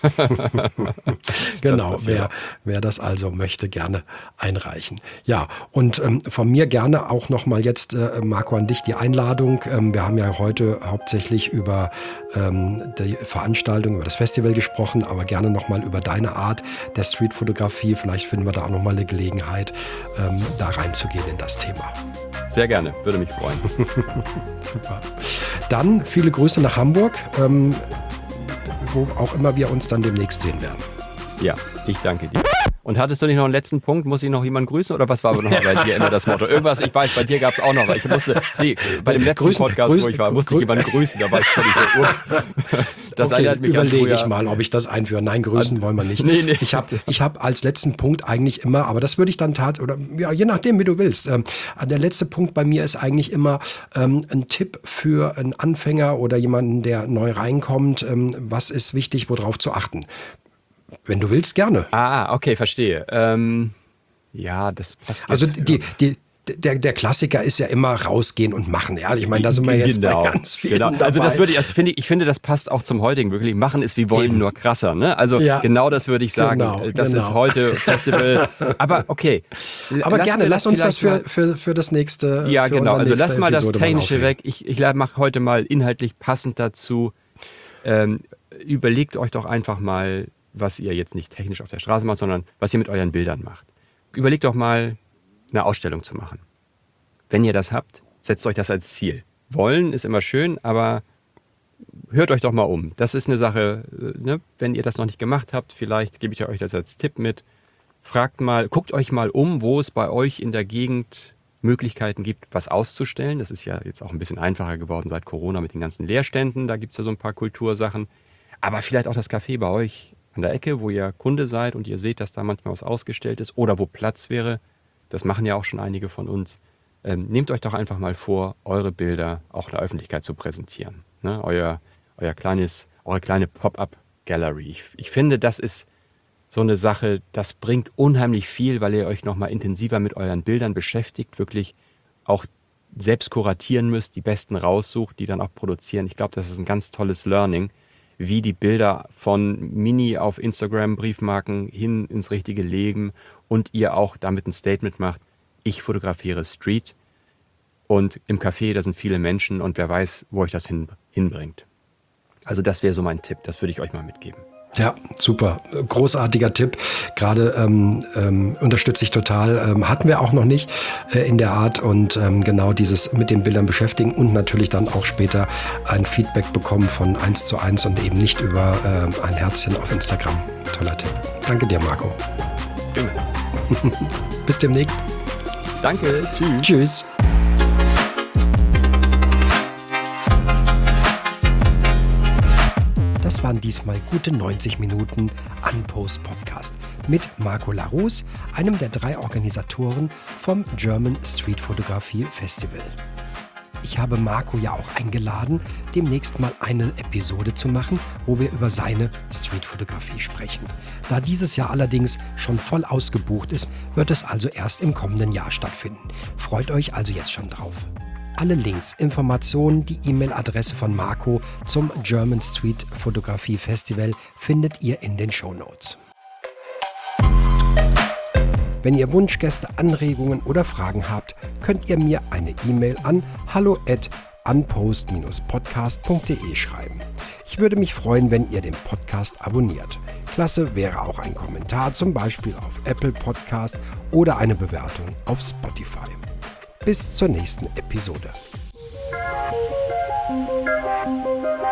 Genau, wer das also möchte, gerne einreichen. Ja, und von mir gerne auch nochmal jetzt, Marco, an dich die Einladung. Wir haben ja heute hauptsächlich über die Veranstaltung, über das Festival gesprochen, aber gerne nochmal über deine Art der Streetfotografie. Vielleicht finden wir da auch nochmal eine Gelegenheit, da reinzugehen in das Thema. Sehr gerne, würde mich freuen. Super. Dann viele Grüße nach Hamburg. Wo auch immer wir uns dann demnächst sehen werden. Ja, ich danke dir. Und hattest du nicht noch einen letzten Punkt? Muss ich noch jemanden grüßen, oder was war aber noch bei dir immer das Motto? Irgendwas, ich weiß, bei dir gab es auch noch, weil ich musste, bei dem letzten Podcast, wo ich war, musste ich jemanden grüßen, da war ich völlig so, das erinnert mich an früher. Überlege ich mal, ob ich das einführe. Nein, grüßen wollen wir nicht. Nee. Ich hab als letzten Punkt eigentlich immer, aber das würde ich dann je nachdem, wie du willst. Der letzte Punkt bei mir ist eigentlich immer ein Tipp für einen Anfänger oder jemanden, der neu reinkommt. Was ist wichtig, worauf zu achten? Wenn du willst, gerne. Okay, verstehe. Ja, das passt jetzt. Also der Klassiker ist ja immer rausgehen und machen. Ja, ich meine, da sind wir jetzt bei ganz vielen dabei. Also das würde ich finde, das passt auch zum heutigen wirklich. Machen ist wie wollen, nur krasser. Ne? Also genau das würde ich sagen. Das ist heute Festival. Aber okay. Aber gerne, lass uns das für das nächste. Ja, genau. Also lass mal das Technische weg. Ich mache heute mal inhaltlich passend dazu. Überlegt euch doch einfach mal, was ihr jetzt nicht technisch auf der Straße macht, sondern was ihr mit euren Bildern macht. Überlegt doch mal, eine Ausstellung zu machen. Wenn ihr das habt, setzt euch das als Ziel. Wollen ist immer schön, aber hört euch doch mal um. Das ist eine Sache, ne? Wenn ihr das noch nicht gemacht habt, vielleicht gebe ich euch das als Tipp mit. Fragt mal, guckt euch mal um, wo es bei euch in der Gegend Möglichkeiten gibt, was auszustellen. Das ist ja jetzt auch ein bisschen einfacher geworden seit Corona mit den ganzen Leerständen. Da gibt es ja so ein paar Kultursachen. Aber vielleicht auch das Café bei euch an der Ecke, wo ihr Kunde seid und ihr seht, dass da manchmal was ausgestellt ist oder wo Platz wäre. Das machen ja auch schon einige von uns. Nehmt euch doch einfach mal vor, eure Bilder auch in der Öffentlichkeit zu präsentieren. Ne? Eure kleine Pop-up-Gallery. Ich finde, das ist so eine Sache, das bringt unheimlich viel, weil ihr euch nochmal intensiver mit euren Bildern beschäftigt, wirklich auch selbst kuratieren müsst, die besten raussucht, die dann auch produzieren. Ich glaube, das ist ein ganz tolles Learning, wie die Bilder von Mini auf Instagram, Briefmarken hin ins richtige Leben und ihr auch damit ein Statement macht, ich fotografiere Street und im Café, da sind viele Menschen und wer weiß, wo euch das hinbringt. Also das wäre so mein Tipp, das würde ich euch mal mitgeben. Ja, super. Großartiger Tipp. Gerade unterstütze ich total. Hatten wir auch noch nicht in der Art und genau dieses mit den Bildern beschäftigen und natürlich dann auch später ein Feedback bekommen von 1:1 und eben nicht über ein Herzchen auf Instagram. Toller Tipp. Danke dir, Marco. Genau. Bis demnächst. Danke. Tschüss. Tschüss. Das waren diesmal gute 90 Minuten Unpost Podcast mit Marco Larus, einem der 3 Organisatoren vom German Street Photography Festival. Ich habe Marco ja auch eingeladen, demnächst mal eine Episode zu machen, wo wir über seine Streetfotografie sprechen. Da dieses Jahr allerdings schon voll ausgebucht ist, wird es also erst im kommenden Jahr stattfinden. Freut euch also jetzt schon drauf. Alle Links, Informationen, die E-Mail-Adresse von Marco zum German Street Photography Festival findet ihr in den Shownotes. Wenn ihr Wunschgäste, Anregungen oder Fragen habt, könnt ihr mir eine E-Mail an hallo@unpost-podcast.de schreiben. Ich würde mich freuen, wenn ihr den Podcast abonniert. Klasse wäre auch ein Kommentar, zum Beispiel auf Apple Podcast oder eine Bewertung auf Spotify. Bis zur nächsten Episode.